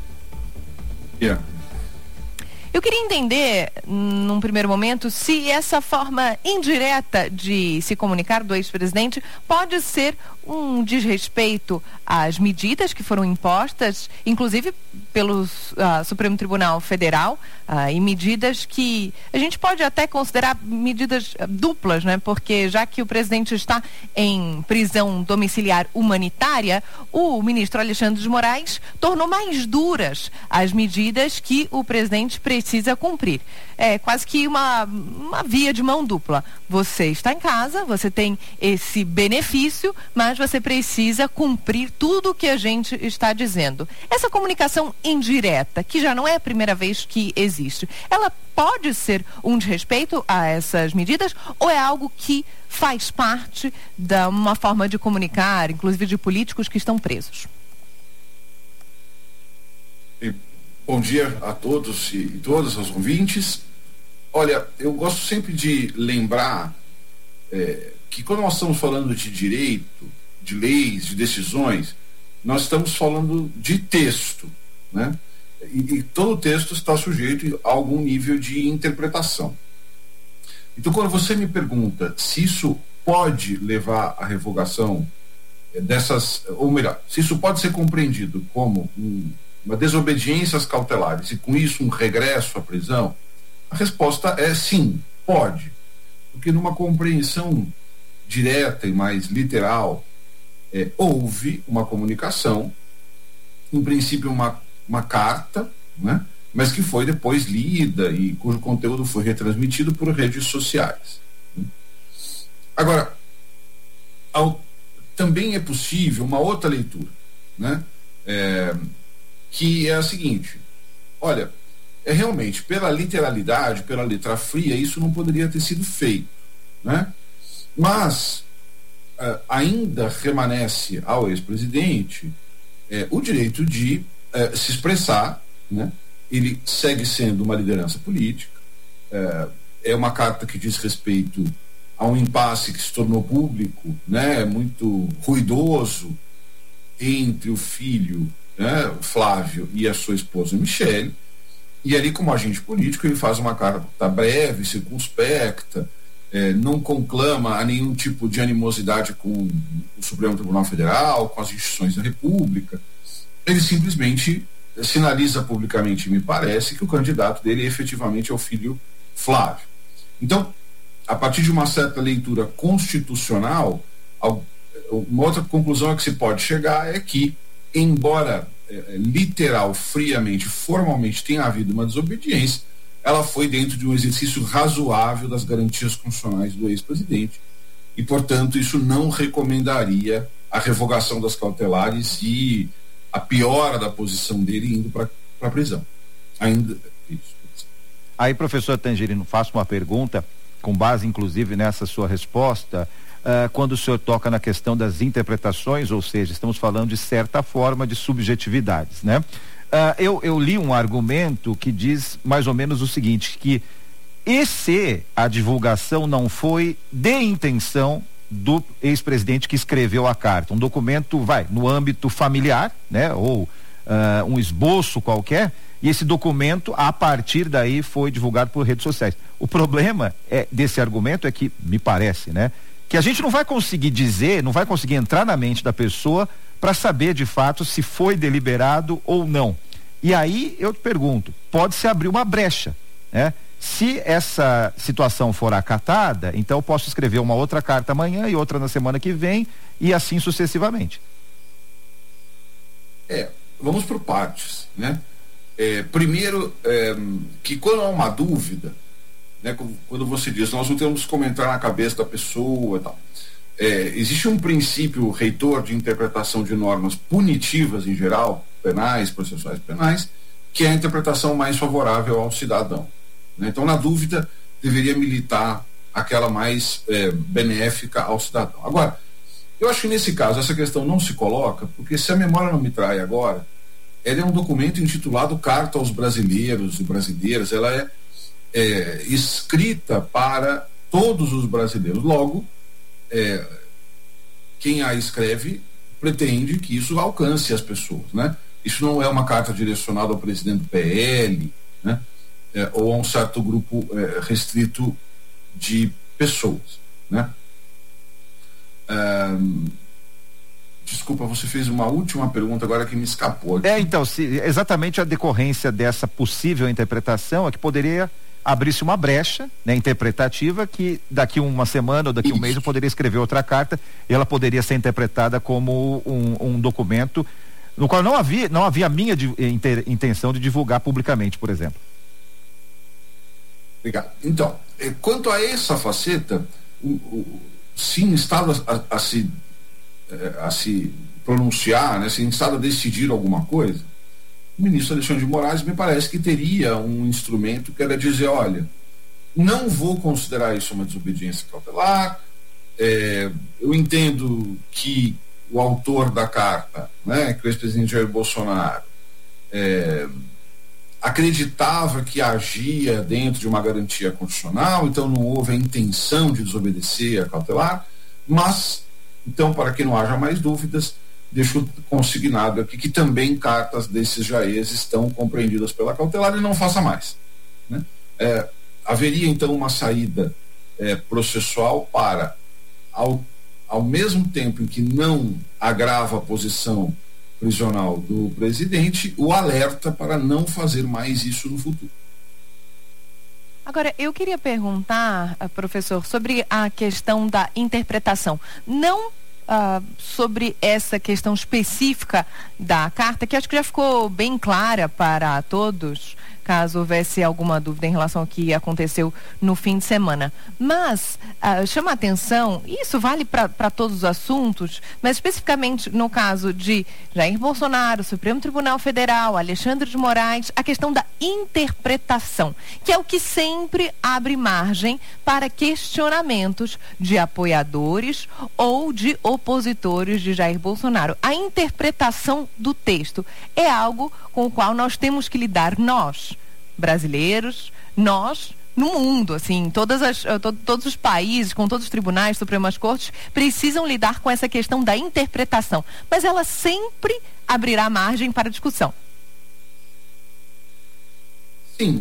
Yeah. Eu queria entender, num primeiro momento, se essa forma indireta de se comunicar do ex-presidente pode ser um desrespeito às medidas que foram impostas, inclusive pelo uh, Supremo Tribunal Federal, uh, e medidas que a gente pode até considerar medidas uh, duplas, né? Porque já que o presidente está em prisão domiciliar humanitária, o ministro Alexandre de Moraes tornou mais duras as medidas que o presidente precisa cumprir. É quase que uma, uma via de mão dupla. Você está em casa, você tem esse benefício, mas você precisa cumprir tudo o que a gente está dizendo. Essa comunicação indireta, que já não é a primeira vez que existe, ela pode ser um desrespeito a essas medidas ou é algo que faz parte de uma forma de comunicar, inclusive de políticos que estão presos? Bom dia a todos e todas os ouvintes. Olha, eu gosto sempre de lembrar é, que quando nós estamos falando de direito, de leis, de decisões, nós estamos falando de texto, né? E, e todo o texto está sujeito a algum nível de interpretação. Então, quando você me pergunta se isso pode levar à revogação dessas, ou melhor, se isso pode ser compreendido como um, uma desobediência às cautelares e com isso um regresso à prisão, a resposta é sim, pode. Porque numa compreensão direta e mais literal, é, houve uma comunicação, em princípio uma, uma carta, né, mas que foi depois lida e cujo conteúdo foi retransmitido por redes sociais. Agora, ao, também é possível uma outra leitura, né, é, que é a seguinte: olha, é realmente, pela literalidade, pela letra fria, isso não poderia ter sido feito, né? Mas uh, ainda remanesce ao ex-presidente uh, o direito de uh, se expressar, né? Ele segue sendo uma liderança política, uh, é uma carta que diz respeito a um impasse que se tornou público, né? Muito ruidoso entre o filho, né, Flávio, e a sua esposa Michele. E ali, como agente político, ele faz uma carta breve, circunspecta, eh, não conclama a nenhum tipo de animosidade com o Supremo Tribunal Federal, com as instituições da República. Ele simplesmente sinaliza publicamente, me parece, que o candidato dele efetivamente é o filho Flávio. Então, a partir de uma certa leitura constitucional, uma outra conclusão a que se pode chegar é que, embora é, literal, friamente, formalmente tenha havido uma desobediência, ela foi dentro de um exercício razoável das garantias constitucionais do ex-presidente e, portanto, isso não recomendaria a revogação das cautelares e a piora da posição dele indo para a prisão. Ainda isso. Aí, professor Tangerino, faço uma pergunta com base inclusive nessa sua resposta, uh, quando o senhor toca na questão das interpretações, ou seja, estamos falando de certa forma de subjetividades, né? Uh, eu, eu li um argumento que diz mais ou menos o seguinte, que e se a divulgação não foi de intenção do ex-presidente que escreveu a carta, um documento, vai, no âmbito familiar, né? Ou uh, um esboço qualquer, e esse documento, a partir daí, foi divulgado por redes sociais. O problema é, desse argumento é que, me parece, né, que a gente não vai conseguir dizer, não vai conseguir entrar na mente da pessoa para saber de fato se foi deliberado ou não. E aí eu te pergunto, pode-se abrir uma brecha, né? Se essa situação for acatada, então eu posso escrever uma outra carta amanhã e outra na semana que vem e assim sucessivamente. É, vamos por partes, né? É, primeiro, é, que quando há uma dúvida, né, quando você diz, nós não temos que comentar na cabeça da pessoa e tal, é, existe um princípio reitor de interpretação de normas punitivas em geral, penais, processuais penais, que é a interpretação mais favorável ao cidadão, né? Então, na dúvida, deveria militar aquela mais é, benéfica ao cidadão. Agora, eu acho que nesse caso essa questão não se coloca, porque se a memória não me trai agora, ela é um documento intitulado Carta aos Brasileiros e Brasileiras, ela é, é escrita para todos os brasileiros. Logo, é, quem a escreve pretende que isso alcance as pessoas, né? Isso não é uma carta direcionada ao presidente do P L, né? É, ou a um certo grupo é, restrito de pessoas, né? Um, Desculpa, você fez uma última pergunta agora que me escapou aqui. É, então, se, exatamente a decorrência dessa possível interpretação é que poderia abrir-se uma brecha, né, interpretativa, que daqui uma semana ou daqui Isso. um mês eu poderia escrever outra carta e ela poderia ser interpretada como um, um documento no qual não havia, não havia a minha de, inter, intenção de divulgar publicamente, por exemplo. Obrigado. Então, quanto a essa faceta, o, o, se instado a, a, a se a se pronunciar, né, se instado a decidir alguma coisa, o ministro Alexandre de Moraes me parece que teria um instrumento que era dizer, olha, não vou considerar isso uma desobediência cautelar, é, eu entendo que o autor da carta, né, que o ex-presidente Jair Bolsonaro é, acreditava que agia dentro de uma garantia constitucional, então não houve a intenção de desobedecer a cautelar, mas então, para que não haja mais dúvidas, deixo consignado aqui que também cartas desses jaez estão compreendidas pela cautelar e não faça mais, né? É, haveria então uma saída é, processual para, ao, ao mesmo tempo em que não agrava a posição prisional do presidente, o alerta para não fazer mais isso no futuro. Agora, eu queria perguntar, professor, sobre a questão da interpretação. Não uh, sobre essa questão específica da carta, que acho que já ficou bem clara para todos, caso houvesse alguma dúvida em relação ao que aconteceu no fim de semana. Mas uh, chama a atenção, e isso vale para todos os assuntos, mas especificamente no caso de Jair Bolsonaro, Supremo Tribunal Federal, Alexandre de Moraes, a questão da interpretação, que é o que sempre abre margem para questionamentos de apoiadores ou de opositores de Jair Bolsonaro. A interpretação do texto é algo com o qual nós temos que lidar, nós, brasileiros, nós, no mundo, assim, todas as, to, todos os países, com todos os tribunais, Supremas Cortes, precisam lidar com essa questão da interpretação, mas ela sempre abrirá margem para discussão. Sim.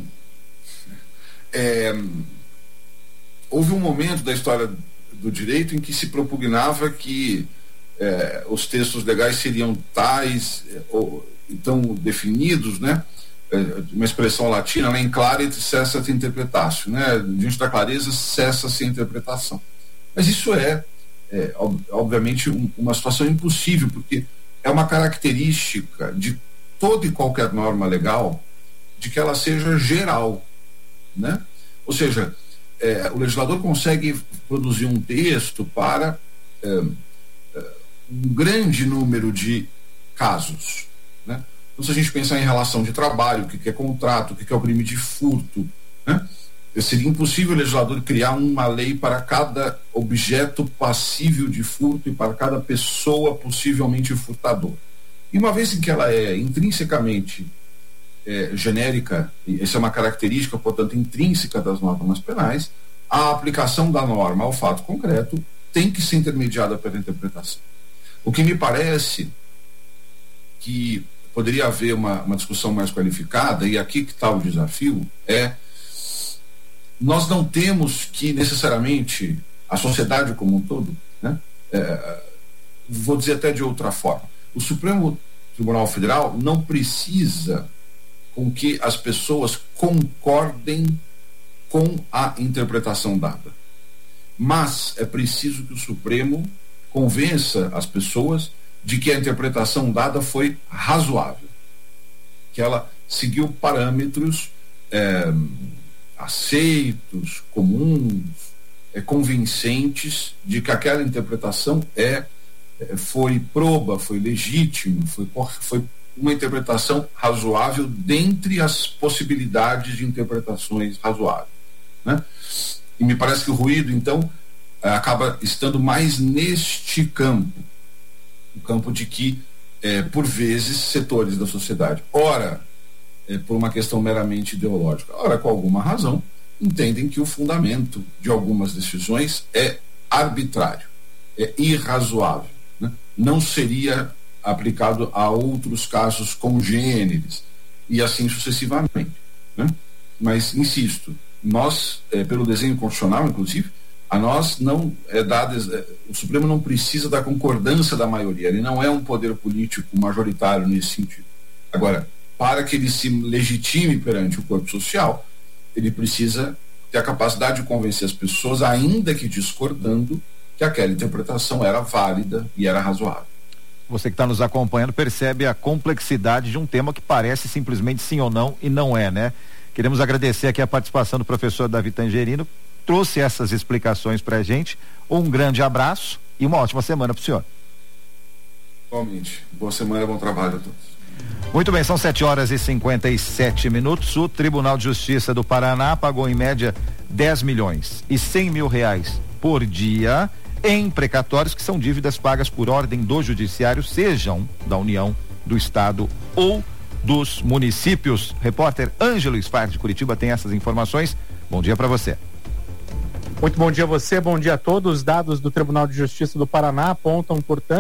É, houve um momento da história do direito em que se propugnava que é, os textos legais seriam tais, ou, tão definidos, né? Uma expressão latina, né? In clarit cessat interpretatio, né? Diante da clareza cessa-se a interpretação. Mas isso é, é ob- obviamente um, uma situação impossível, porque é uma característica de toda e qualquer norma legal de que ela seja geral, né? Ou seja, é, o legislador consegue produzir um texto para é, é, um grande número de casos, né? Então, se a gente pensar em relação de trabalho, o que é contrato, o que é o crime de furto, né? Seria impossível o legislador criar uma lei para cada objeto passível de furto e para cada pessoa possivelmente furtador. E uma vez em que ela é intrinsecamente é, genérica, e essa é uma característica, portanto, intrínseca das normas penais, a aplicação da norma ao fato concreto tem que ser intermediada pela interpretação. O que me parece que poderia haver uma, uma discussão mais qualificada, e aqui que está o desafio, é nós não temos que necessariamente a sociedade como um todo, né, é, vou dizer até de outra forma, o Supremo Tribunal Federal não precisa com que as pessoas concordem com a interpretação dada, mas é preciso que o Supremo convença as pessoas de que a interpretação dada foi razoável, que ela seguiu parâmetros é, aceitos, comuns, é, convincentes de que aquela interpretação é, é foi proba, foi legítima, foi, foi uma interpretação razoável dentre as possibilidades de interpretações razoáveis, né? E me parece que o ruído, então, acaba estando mais neste campo, o campo de que, é, por vezes, setores da sociedade, ora é, por uma questão meramente ideológica, ora com alguma razão, entendem que o fundamento de algumas decisões é arbitrário, é irrazoável, né? Não seria aplicado a outros casos congêneres e assim sucessivamente, né? Mas, insisto, nós, é, pelo desenho constitucional, inclusive, a nós não é dado, o Supremo não precisa da concordância da maioria, ele não é um poder político majoritário nesse sentido. Agora, para que ele se legitime perante o corpo social, ele precisa ter a capacidade de convencer as pessoas, ainda que discordando, que aquela interpretação era válida e era razoável. Você que está nos acompanhando percebe a complexidade de um tema que parece simplesmente sim ou não e não é, né? Queremos agradecer aqui a participação do professor Davi Tangerino, trouxe essas explicações para a gente. Um grande abraço e uma ótima semana para o senhor. Igualmente. Boa semana, bom trabalho a todos. Muito bem, são sete horas e cinquenta e sete minutos. O Tribunal de Justiça do Paraná pagou em média dez milhões e cem mil reais por dia em precatórios, que são dívidas pagas por ordem do judiciário, sejam da União, do Estado ou dos municípios. Repórter Ângelo Sfar de Curitiba tem essas informações. Bom dia para você. Muito bom dia a você, bom dia a todos. Os dados do Tribunal de Justiça do Paraná apontam, portanto,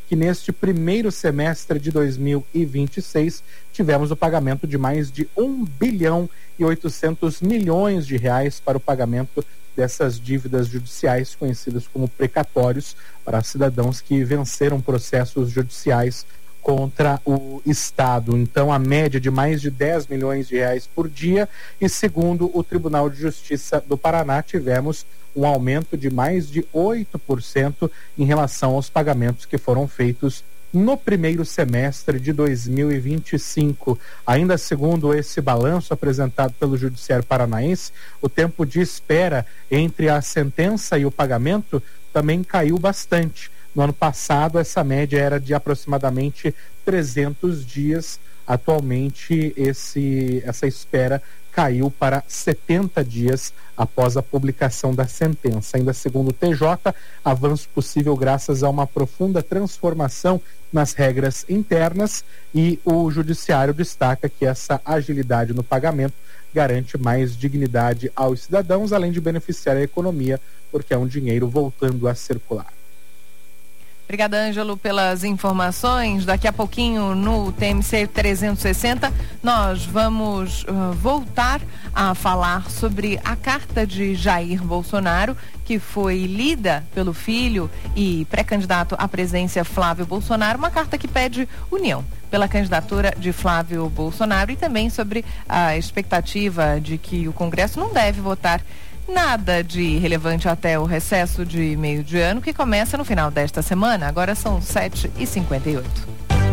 que neste primeiro semestre de dois mil e vinte e seis tivemos o pagamento de mais de um bilhão e oitocentos milhões de reais para o pagamento dessas dívidas judiciais conhecidas como precatórios para cidadãos que venceram processos judiciais contra o Estado. Então, a média de mais de dez milhões de reais por dia, e segundo o Tribunal de Justiça do Paraná, tivemos um aumento de mais de oito por cento em relação aos pagamentos que foram feitos no primeiro semestre de dois mil e vinte e cinco. Ainda segundo esse balanço apresentado pelo Judiciário Paranaense, o tempo de espera entre a sentença e o pagamento também caiu bastante. No ano passado, essa média era de aproximadamente trezentos dias. Atualmente, esse, essa espera caiu para setenta dias após a publicação da sentença. Ainda segundo o T J, avanço possível graças a uma profunda transformação nas regras internas, e o Judiciário destaca que essa agilidade no pagamento garante mais dignidade aos cidadãos, além de beneficiar a economia, porque é um dinheiro voltando a circular. Obrigada, Ângelo, pelas informações. Daqui a pouquinho no T M C trezentos e sessenta nós vamos uh, voltar a falar sobre a carta de Jair Bolsonaro, que foi lida pelo filho e pré-candidato à presidência Flávio Bolsonaro, uma carta que pede união pela candidatura de Flávio Bolsonaro, e também sobre a expectativa de que o Congresso não deve votar nada de relevante até o recesso de meio de ano, que começa no final desta semana. Agora são sete e cinquenta e oito.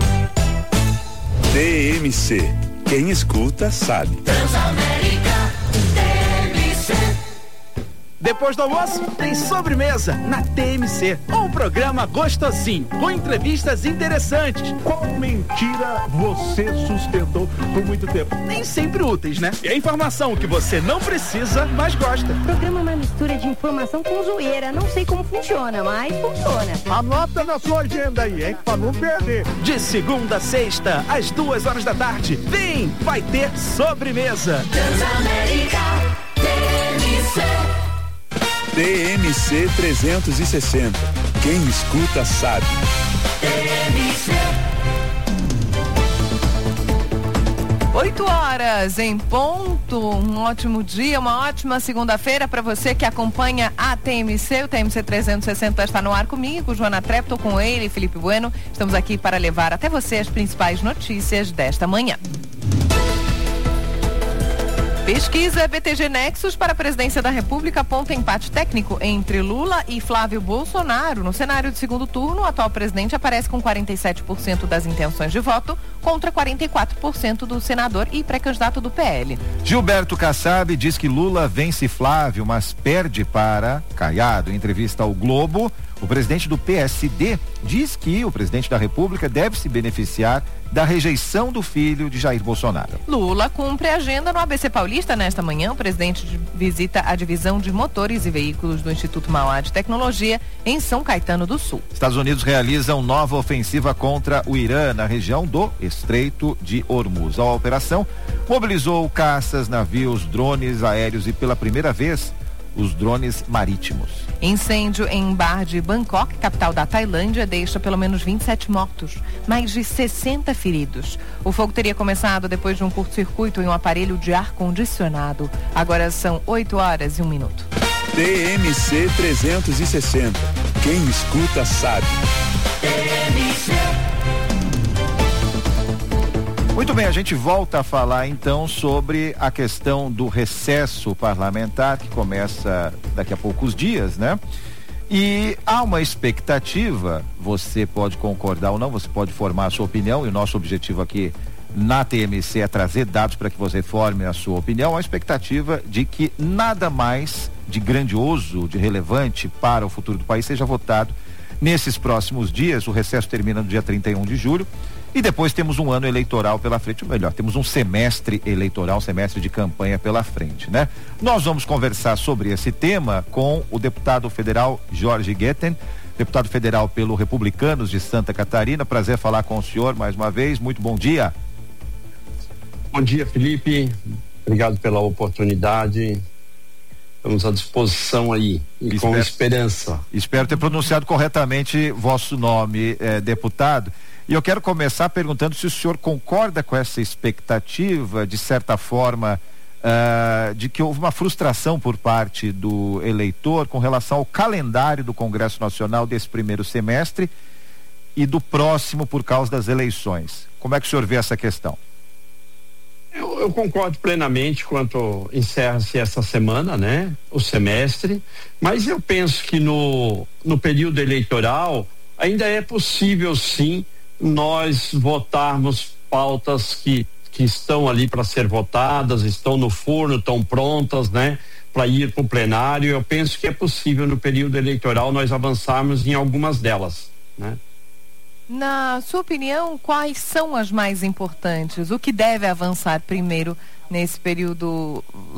T M C. Quem escuta sabe. Transamérica T M C. Depois do almoço, tem sobremesa na T M C. Um programa gostosinho, com entrevistas interessantes. Qual mentira você sustentou por muito tempo? Nem sempre úteis, né? E a informação que você não precisa, mas gosta. O programa é uma mistura de informação com zoeira. Não sei como funciona, mas funciona. Anota na sua agenda aí, hein? Pra não perder. De segunda a sexta, às duas horas da tarde. Vem, vai ter sobremesa. Transamérica T M C. T M C trezentos e sessenta. Quem escuta sabe. T M C. Oito horas em ponto. Um ótimo dia, uma ótima segunda-feira para você que acompanha a T M C. O T M C trezentos e sessenta está no ar comigo, Joana Trepto, com ele, Felipe Bueno. Estamos aqui para levar até você as principais notícias desta manhã. Pesquisa B T G Nexus para a presidência da República aponta empate técnico entre Lula e Flávio Bolsonaro. No cenário de segundo turno, o atual presidente aparece com quarenta e sete por cento das intenções de voto contra quarenta e quatro por cento do senador e pré-candidato do P L. Gilberto Kassab diz que Lula vence Flávio, mas perde para Caiado. Em entrevista ao Globo, o presidente do P S D diz que o presidente da República deve se beneficiar da rejeição do filho de Jair Bolsonaro. Lula cumpre a agenda no A B C Paulista. Nesta manhã, o presidente visita a divisão de motores e veículos do Instituto Mauá de Tecnologia em São Caetano do Sul. Estados Unidos realizam nova ofensiva contra o Irã na região do Estreito de Hormuz. A operação mobilizou caças, navios, drones aéreos e, pela primeira vez, os drones marítimos. Incêndio em bar de Bangkok, capital da Tailândia, deixa pelo menos vinte e sete mortos, mais de sessenta feridos. O fogo teria começado depois de um curto-circuito em um aparelho de ar-condicionado. Agora são oito horas e um minuto. T M C trezentos e sessenta. Quem escuta sabe. T M C. Muito bem, a gente volta a falar então sobre a questão do recesso parlamentar, que começa daqui a poucos dias, né? E há uma expectativa, você pode concordar ou não, você pode formar a sua opinião, e o nosso objetivo aqui na T M C é trazer dados para que você forme a sua opinião. A expectativa de que nada mais de grandioso, de relevante para o futuro do país seja votado nesses próximos dias. O recesso termina no dia trinta e um de julho. E depois temos um ano eleitoral pela frente, ou melhor, temos um semestre eleitoral, um semestre de campanha pela frente, né? Nós vamos conversar sobre esse tema com o deputado federal Jorge Guetten, deputado federal pelo Republicanos de Santa Catarina. Prazer falar com o senhor mais uma vez. Muito bom dia. Bom dia, Felipe. Obrigado pela oportunidade. Estamos à disposição aí e espero, com esperança. Espero ter pronunciado corretamente vosso nome, eh, deputado. E eu quero começar perguntando se o senhor concorda com essa expectativa, de certa forma, uh, de que houve uma frustração por parte do eleitor com relação ao calendário do Congresso Nacional desse primeiro semestre e do próximo por causa das eleições. Como é que o senhor vê essa questão? Eu, eu concordo plenamente quanto encerra-se essa semana, né? O semestre, mas eu penso que no, no período eleitoral ainda é possível, sim, nós votarmos pautas que, que estão ali para ser votadas, estão no forno, estão prontas, né? Para ir para o plenário. Eu penso que é possível no período eleitoral nós avançarmos em algumas delas, né? Na sua opinião, quais são as mais importantes? O que deve avançar primeiro nesse período